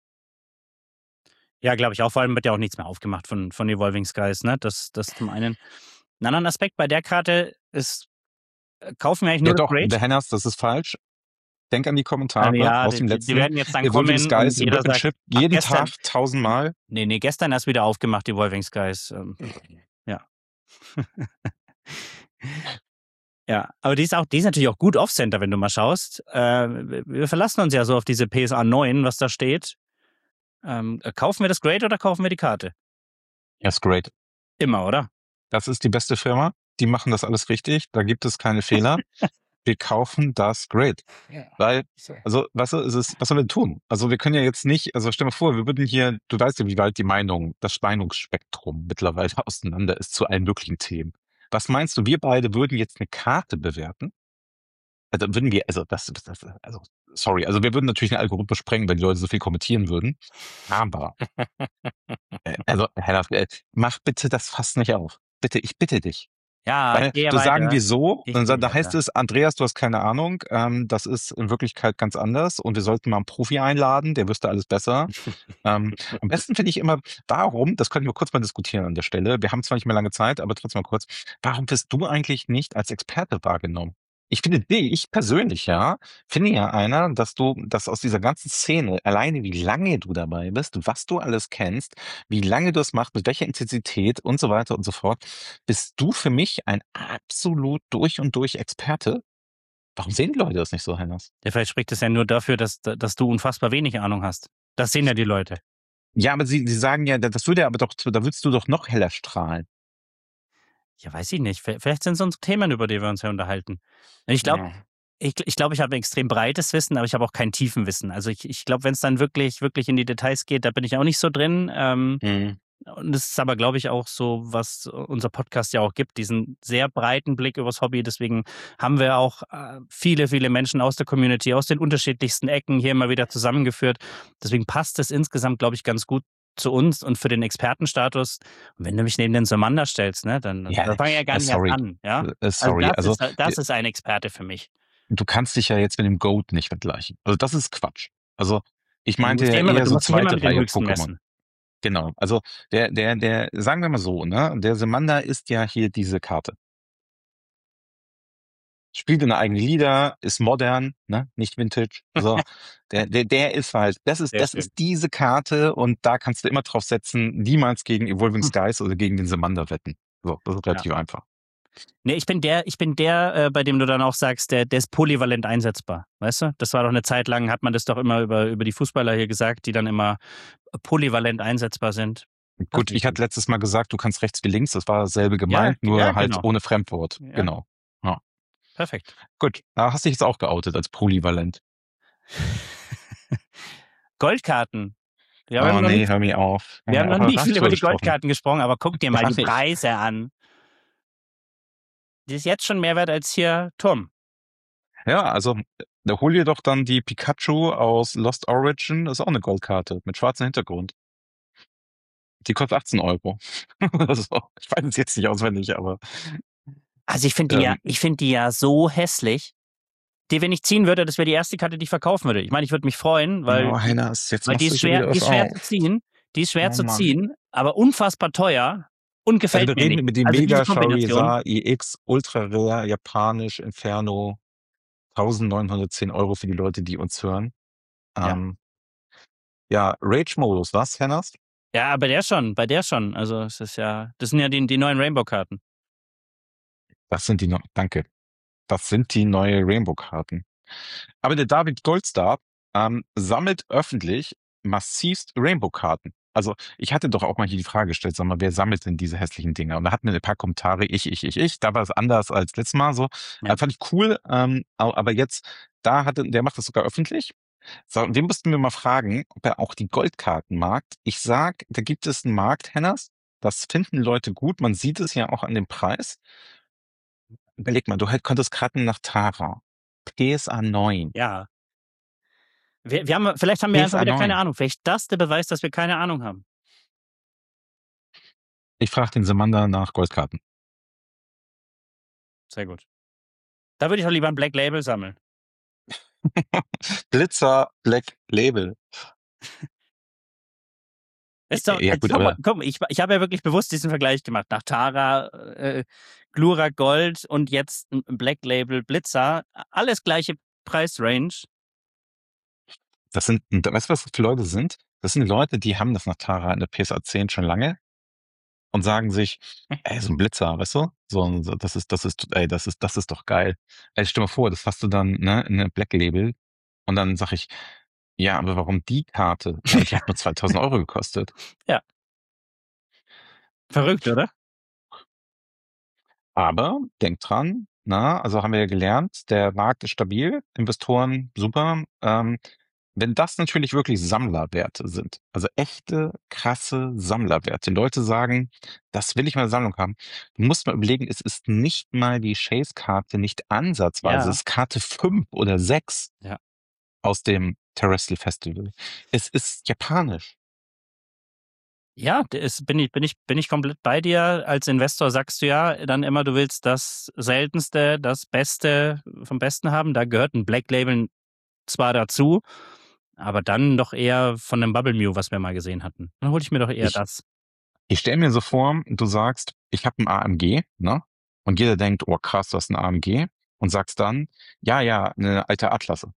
Ja, glaube ich auch. Vor allem wird ja auch nichts mehr aufgemacht von, von Evolving Skies, ne? Das, das zum einen. Ein anderer Aspekt bei der Karte ist, äh, kaufen wir eigentlich nur Ja das doch, Great? der Hennas, das ist falsch. Denk an die Kommentare Also ja, aus die, dem die letzten werden jetzt dann Evolving kommen Skies, und jeder Rip and sagt, Chip, ach, jeden gestern, Tag tausendmal. nee, nee, gestern erst wieder aufgemacht, die Evolving Skies. Ähm, ja. Ja, aber die ist auch, die ist natürlich auch gut Off-Center, wenn du mal schaust. Äh, wir verlassen uns ja so auf diese P S A neun, was da steht. Ähm, kaufen wir das Great oder kaufen wir die Karte? Ja, ist great. Immer, oder? Das ist die beste Firma. Die machen das alles richtig. Da gibt es keine Fehler. Wir kaufen das Great. Ja. Weil, also, weißt du, es ist, was sollen wir tun? Also, wir können ja jetzt nicht, also stell dir vor, wir würden hier, du weißt ja, wie weit die Meinung, das Meinungsspektrum mittlerweile auseinander ist zu allen möglichen Themen. Was meinst du, wir beide würden jetzt eine Karte bewerten? Also würden wir, also das, das, das also sorry, also wir würden natürlich einen Algorithmus sprengen, wenn die Leute so viel kommentieren würden. Aber, äh, also, Herr, äh, mach bitte das Fass nicht auf. Bitte, ich bitte dich. Ja, Weil ich gehe du sagen weiter. wir so, Ich und gehe dann da heißt weiter. es, Andreas, du hast keine Ahnung, ähm, das ist in Wirklichkeit ganz anders und wir sollten mal einen Profi einladen, der wüsste alles besser. ähm, am besten finde ich immer, warum, das können wir kurz mal diskutieren an der Stelle, wir haben zwar nicht mehr lange Zeit, aber trotzdem mal kurz, warum wirst du eigentlich nicht als Experte wahrgenommen? Ich finde dich, ich persönlich, ja, finde ja einer, dass du, dass aus dieser ganzen Szene, alleine wie lange du dabei bist, was du alles kennst, wie lange du es machst, mit welcher Intensität und so weiter und so fort, bist du für mich ein absolut durch und durch Experte. Warum sehen die Leute das nicht so, Hennas? Ja, vielleicht spricht es ja nur dafür, dass, dass du unfassbar wenig Ahnung hast. Das sehen ja die Leute. Ja, aber sie, sie sagen ja, das würde aber doch, da würdest du doch noch heller strahlen. Ja, weiß ich nicht. Vielleicht sind es unsere Themen, über die wir uns ja unterhalten. Ich glaube, Ja. ich, ich, glaub, ich habe ein extrem breites Wissen, aber ich habe auch kein tiefen Wissen. Also ich, ich glaube, wenn es dann wirklich, wirklich in die Details geht, da bin ich auch nicht so drin. Ähm, Mhm. Und es ist aber, glaube ich, auch so, was unser Podcast ja auch gibt, diesen sehr breiten Blick übers Hobby. Deswegen haben wir auch äh, viele, viele Menschen aus der Community, aus den unterschiedlichsten Ecken hier mal wieder zusammengeführt. Deswegen passt es insgesamt, glaube ich, ganz gut zu uns und für den Expertenstatus. Und wenn du mich neben den Samander stellst, ne, dann, Ja, dann fange ich ja gar äh, nicht erst sorry. an. Ja? Äh, Also sorry. das, Also, ist, das äh, ist ein Experte für mich. du kannst dich ja jetzt mit dem Goat nicht vergleichen. Also, das ist Quatsch. Also, ich Ja, du meinte musst ja dich immer, eher du so musst dich immer zweite mit den Reihe Höchsten Pokémon. messen. Genau. Also, der, der, der, sagen wir mal so, ne, der Samander ist ja hier diese Karte. Spielt eine eigene Lieder, ist modern, ne, nicht Vintage. So, der, der, der ist halt, das ist, Sehr das schön. ist diese Karte und da kannst du immer drauf setzen, niemals gegen Evolving Skies oder gegen den Samander wetten. So, das ist relativ einfach. Nee, ich bin der, ich bin der, äh, bei dem du dann auch sagst, der, der ist polyvalent einsetzbar. Weißt du? Das war doch eine Zeit lang, hat man das doch immer über, über die Fußballer hier gesagt, die dann immer polyvalent einsetzbar sind. Gut, ich hatte letztes Mal gesagt, du kannst rechts wie links, das war dasselbe Ja, gemeint, nur ja, halt genau. ohne Fremdwort. Ja. Genau. Ja. Perfekt. Gut, da hast du dich jetzt auch geoutet als polyvalent. Goldkarten. Wir Oh haben noch nee, nicht, hör mir auf. wir Ja, haben noch aber nicht da viel hast du über die gesprochen. Goldkarten gesprochen, aber guck dir mal Gar die nicht. Preise an. Die ist jetzt schon mehr wert als hier Turm. Ja, also da hol dir doch dann die Pikachu aus Lost Origin, das ist auch eine Goldkarte mit schwarzem Hintergrund. Die kostet achtzehn Euro. Also, ich weiß es jetzt nicht auswendig, aber Also ich finde die ja, ähm, ich finde die ja so hässlich. Die, wenn ich ziehen würde, das wäre die erste Karte, die ich verkaufen würde. Ich meine, ich würde mich freuen, weil, oh, Heinas, jetzt weil die machst du ist schon schwer, wieder die was ist schwer zu auf. ziehen. Die ist schwer Oh zu Mann. ziehen, aber unfassbar teuer und Also gefällt wir mir reden nicht. über die Also diese Mega Kombination. Charizard I X Ultra Rare Japanisch Inferno neunzehnhundertzehn Euro für die Leute, die uns hören. Ja. Ähm, ja, Rage-Modus, was, Hennas? Ja, bei der schon, bei der schon. Also es ist ja, das sind ja die, die neuen Rainbow-Karten. Das sind die, no danke. Das sind die neue Rainbow-Karten. Aber der David Goldstar ähm, sammelt öffentlich massivst Rainbow-Karten. Also ich hatte doch auch mal hier die Frage gestellt, sag mal, wer sammelt denn diese hässlichen Dinger? Und da hatten wir ein paar Kommentare, ich, ich, ich, ich. Da war es anders als letztes Mal so. Ja. Äh, fand ich cool, ähm, au- aber jetzt, da hatte, der macht das sogar öffentlich. So, und den mussten wir mal fragen, ob er auch die Goldkarten mag. Ich sag, da gibt es einen Markt, Hennas. Das finden Leute gut. Man sieht es ja auch an dem Preis. Überleg mal, du halt konntest Karten nach Tara. P S A neun. Ja. Wir, wir haben, vielleicht haben wir einfach P S A wieder keine neun. Ahnung. Vielleicht das der Beweis, dass wir keine Ahnung haben. Ich frage den Samander nach Goldkarten. Sehr gut. Da würde ich auch lieber ein Black Label sammeln. Blitzer Black Label. Ist doch, Ja, äh, gut, guck mal, aber guck mal, ich, ich habe ja wirklich bewusst diesen Vergleich gemacht. Nach Tara, äh, Glura Gold und jetzt ein Black Label Blitzer. Alles gleiche Preisrange. das sind, weißt du, was das für Leute sind? Das sind Leute, die haben das nach Tara in der P S A zehn schon lange und sagen sich, ey, so ein Blitzer, weißt du? So, ein- so, das ist, das ist, ey, das ist, das ist doch geil. Ey, stell dir mal vor, das hast du dann, ne, in eine Black Label und dann sag ich, ja, aber warum die Karte? Ja, die hat nur zweitausend Euro gekostet. Ja. Verrückt, oder? Aber denk dran, na, also haben wir ja gelernt, der Markt ist stabil, Investoren super. Ähm, wenn das natürlich wirklich Sammlerwerte sind, also echte, krasse Sammlerwerte, Leute sagen, das will ich mal in der Sammlung haben, du musst mal überlegen, es ist nicht mal die Chase-Karte, nicht ansatzweise, Ja. es ist Karte fünf oder sechs Ja. aus dem Terrestrial Festival. Es ist japanisch. Ja, das bin ich, bin ich, bin ich komplett bei dir. Als Investor sagst du ja dann immer, du willst das Seltenste, das Beste vom Besten haben. Da gehört ein Black Label zwar dazu, aber dann doch eher von dem Bubble Mew, was wir mal gesehen hatten. Dann hole ich mir doch eher Ich, das. ich stelle mir so vor, du sagst, ich habe ein A M G, ne? Und jeder denkt, oh krass, du hast ein A M G. Und sagst dann, ja, ja, eine alte A-Klasse.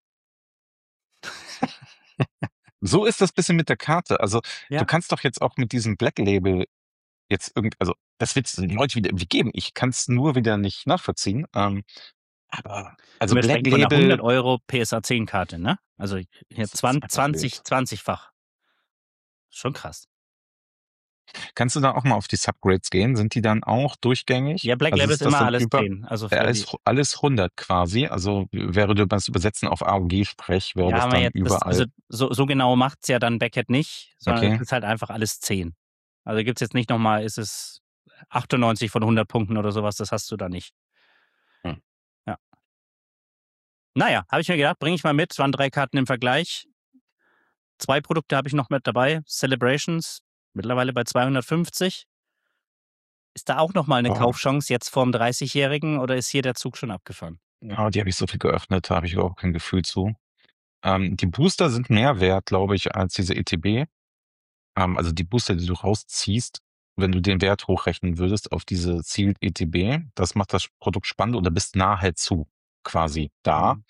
So ist das bisschen mit der Karte. Also Ja. du kannst doch jetzt auch mit diesem Black Label jetzt irgend, also das wird den Leuten wieder irgendwie geben. Ich kann es nur wieder nicht nachvollziehen. Ähm, aber also Wir Black sprechen von einer Label, hundert Euro P S A zehn Karte, ne? Also hier das ist einfach zwanzig, blöd. zwanzig-fach. Schon krass. Kannst du da auch mal auf die Subgrades gehen? Sind die dann auch durchgängig? Ja, Black Also Label ist ist das immer dann alles über zehn. Also äh, für alles, die, alles hundert quasi? Also wäre du das Übersetzen auf A O G-Sprech, wäre ja, das haben wir dann jetzt, das, also überall? so, so genau macht's ja dann Beckett nicht, sondern Okay. es ist halt einfach alles zehn. Also gibt's jetzt nicht nochmal, ist es achtundneunzig von hundert Punkten oder sowas, das hast du da nicht. Hm. Ja. Naja, habe ich mir gedacht, bringe ich mal mit. Es waren drei Karten im Vergleich. zwei Produkte habe ich noch mit dabei. Celebrations, mittlerweile bei zweihundertfünfzig. Ist da auch noch mal 'ne Boah. Kaufchance jetzt vorm dreißigjährigen oder ist hier der Zug schon abgefahren? Ja, die habe ich so viel geöffnet, da habe ich überhaupt kein Gefühl zu. Ähm, die Booster sind mehr wert, glaube ich, als diese E T B. Ähm, also die Booster, die du rausziehst, wenn du den Wert hochrechnen würdest auf diese Sealed E T B, das macht das Produkt spannend und da bist nahezu quasi da. Mhm.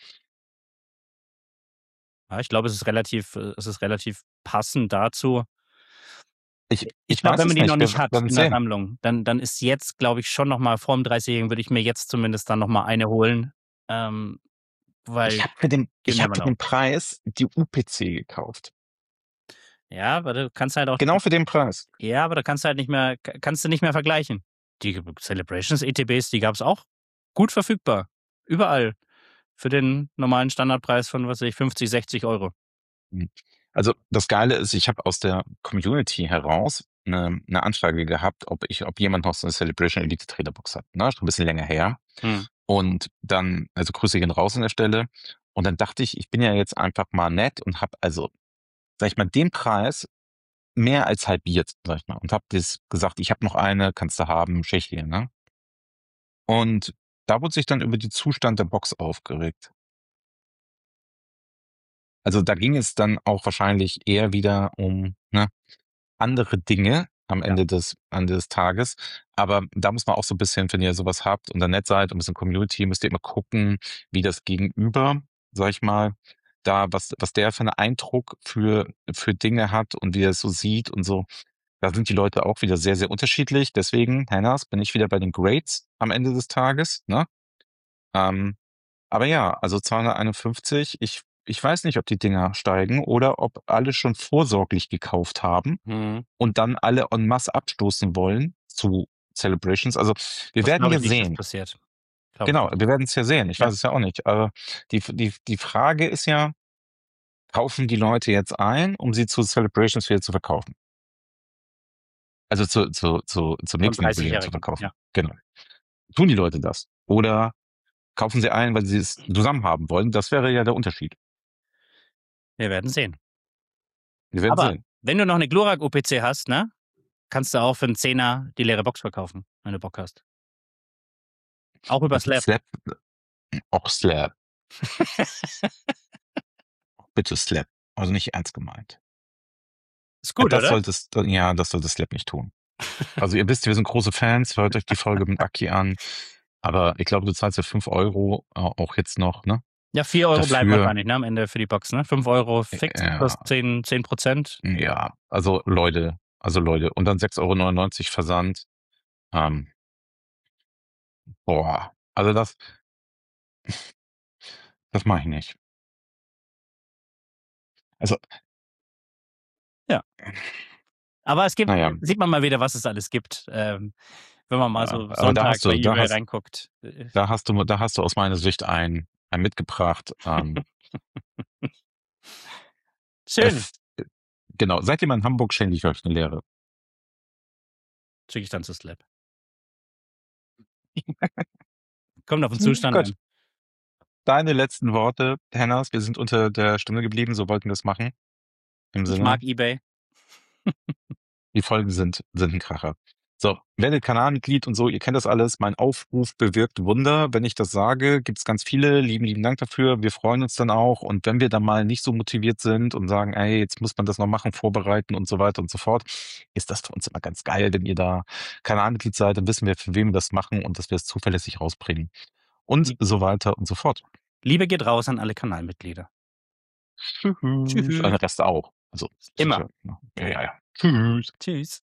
Ja, ich glaube, es ist relativ äh, es ist relativ passend dazu. Ich Ich ich glaube, weiß wenn es man die noch nicht, wir nicht hat werden's in der sehen. Sammlung, dann dann ist jetzt, glaube ich, schon noch mal vorm dreißigjährigen würde ich mir jetzt zumindest dann noch mal eine holen, ähm, Ich weil habe für den you ich habe never für know. den Preis die U P C gekauft. Ja, aber du kannst halt auch Genau für den Preis. ja, aber da kannst du halt nicht mehr k kannst du nicht mehr vergleichen. Die Celebrations E T Bs, die gab's auch gut verfügbar, überall für den normalen Standardpreis von, was weiß ich, fünfzig, sechzig Euro. Hm. Also, das Geile ist, ich habe aus der Community heraus 'ne 'ne Anfrage gehabt, ob ich ob jemand noch so 'ne Celebration Elite Traderbox hat, ne? Schon 'n bisschen länger her. Mhm. Und dann also, Grüße gehen raus an der Stelle. Und dann dachte ich, ich bin ja jetzt einfach mal nett und habe also, sage ich mal, den Preis mehr als halbiert, sage ich mal, und habe das gesagt: „Ich habe noch eine, kannst du haben, Tschechien", ne? Und da wurde sich dann über den Zustand der Box aufgeregt. Also, da ging es dann auch wahrscheinlich eher wieder um, ne, andere Dinge am Ja. Ende des Ende des Tages. Aber da muss man auch so 'n bisschen, wenn ihr so was habt und da nett seid und 'n bisschen Community, müsst ihr immer gucken, wie das Gegenüber, sage ich mal, da was was der für 'n Eindruck für für Dinge hat und wie er es so sieht und so. Da sind die Leute auch wieder sehr, sehr unterschiedlich. Deswegen, Hennas, bin ich wieder bei den Grades am Ende des Tages, ne? Ähm, aber ja, also zweihunderteinundfünfzig, ich ich weiß nicht, ob die Dinger steigen oder ob alle schon vorsorglich gekauft haben Mhm. und dann alle en masse abstoßen wollen zu Celebrations. Also, wir Das werden glaube ja ich nicht, dass sehen. passiert. Glaube ich Genau, nicht. wir werden's ja sehen. Ich Ja. weiß es ja auch nicht. Aber die F die F die Frage ist ja, kaufen die Leute jetzt ein, um sie zu Celebrations wieder zu verkaufen? Also zu zu zu zum Zum nächsten Jubiläum zu dreißigjährigen, ja. verkaufen. Genau. Tun die Leute das? Oder kaufen sie ein, weil sie es zusammen haben wollen? Das wäre ja der Unterschied. Wir werden sehen. Wir werden Aber sehen. wenn du noch 'ne Glurak U P C hast, ne, kannst du auch für 'n Zehner die leere Box verkaufen, wenn du Bock hast. Auch über Slab. Slab auch Slab. Bitte Slab, also nicht ernst gemeint. Ist Äh, gut, das oder? solltest ja, das sollte Slab nicht tun. Also, ihr wisst, wir sind große Fans, hört euch die Folge mit Aki an. Aber ich glaube, du zahlst ja fünf Euro au auch jetzt noch, ne? Ja, vier Euro bleiben Dafür wahrscheinlich, ne, am Ende für die Box, ne? fünf Euro J fix plus ja. zehn zehn Prozent. Ja, also Leute also Leute und dann sechs Euro neunundneunzig Versand. Ähm Boah, also das das mache ich nicht. Also Ja. Aber es gibt Na ja. sieht man mal wieder, was es alles gibt, ähm, wenn man mal Ja, so aber da Sonntag hast bei du da eBay hast reinguckt. Äh da hast du da hast du aus meiner Sicht einen einen mitgebracht. Ähm Schön. es äh, genau. Seid ihr mal in Hamburg, schenke ich euch 'ne leere. Schicke ich dann zu Slab. Kommt auf den Zustand Gut. an. Deine letzten Worte, Hennas. Wir sind unter der Stunde geblieben, so wollten wir's machen. Im Ich mag Sinne eBay. Die Folgen sind sind 'n Kracher. So, werdet Kanalmitglied und so, ihr kennt das alles. Mein Aufruf bewirkt Wunder. Wenn ich das sage, gibt's ganz viele. Lieben, lieben Dank dafür. Wir freuen uns dann auch. Und wenn wir dann mal nicht so motiviert sind und sagen: „Ey, jetzt muss man das noch machen, vorbereiten und so weiter und so fort", ist das für uns immer ganz geil, wenn ihr da Kanalmitglied seid, dann wissen wir, für wen wir das machen und dass wir es zuverlässig rausbringen und Lie so weiter und so fort. Liebe geht raus an alle Kanalmitglieder. Tschüss. An Tschüss. den Rest auch. Also, sind Immer. ja, ne? Ja, ja, ja. Tschüss. Tschüss.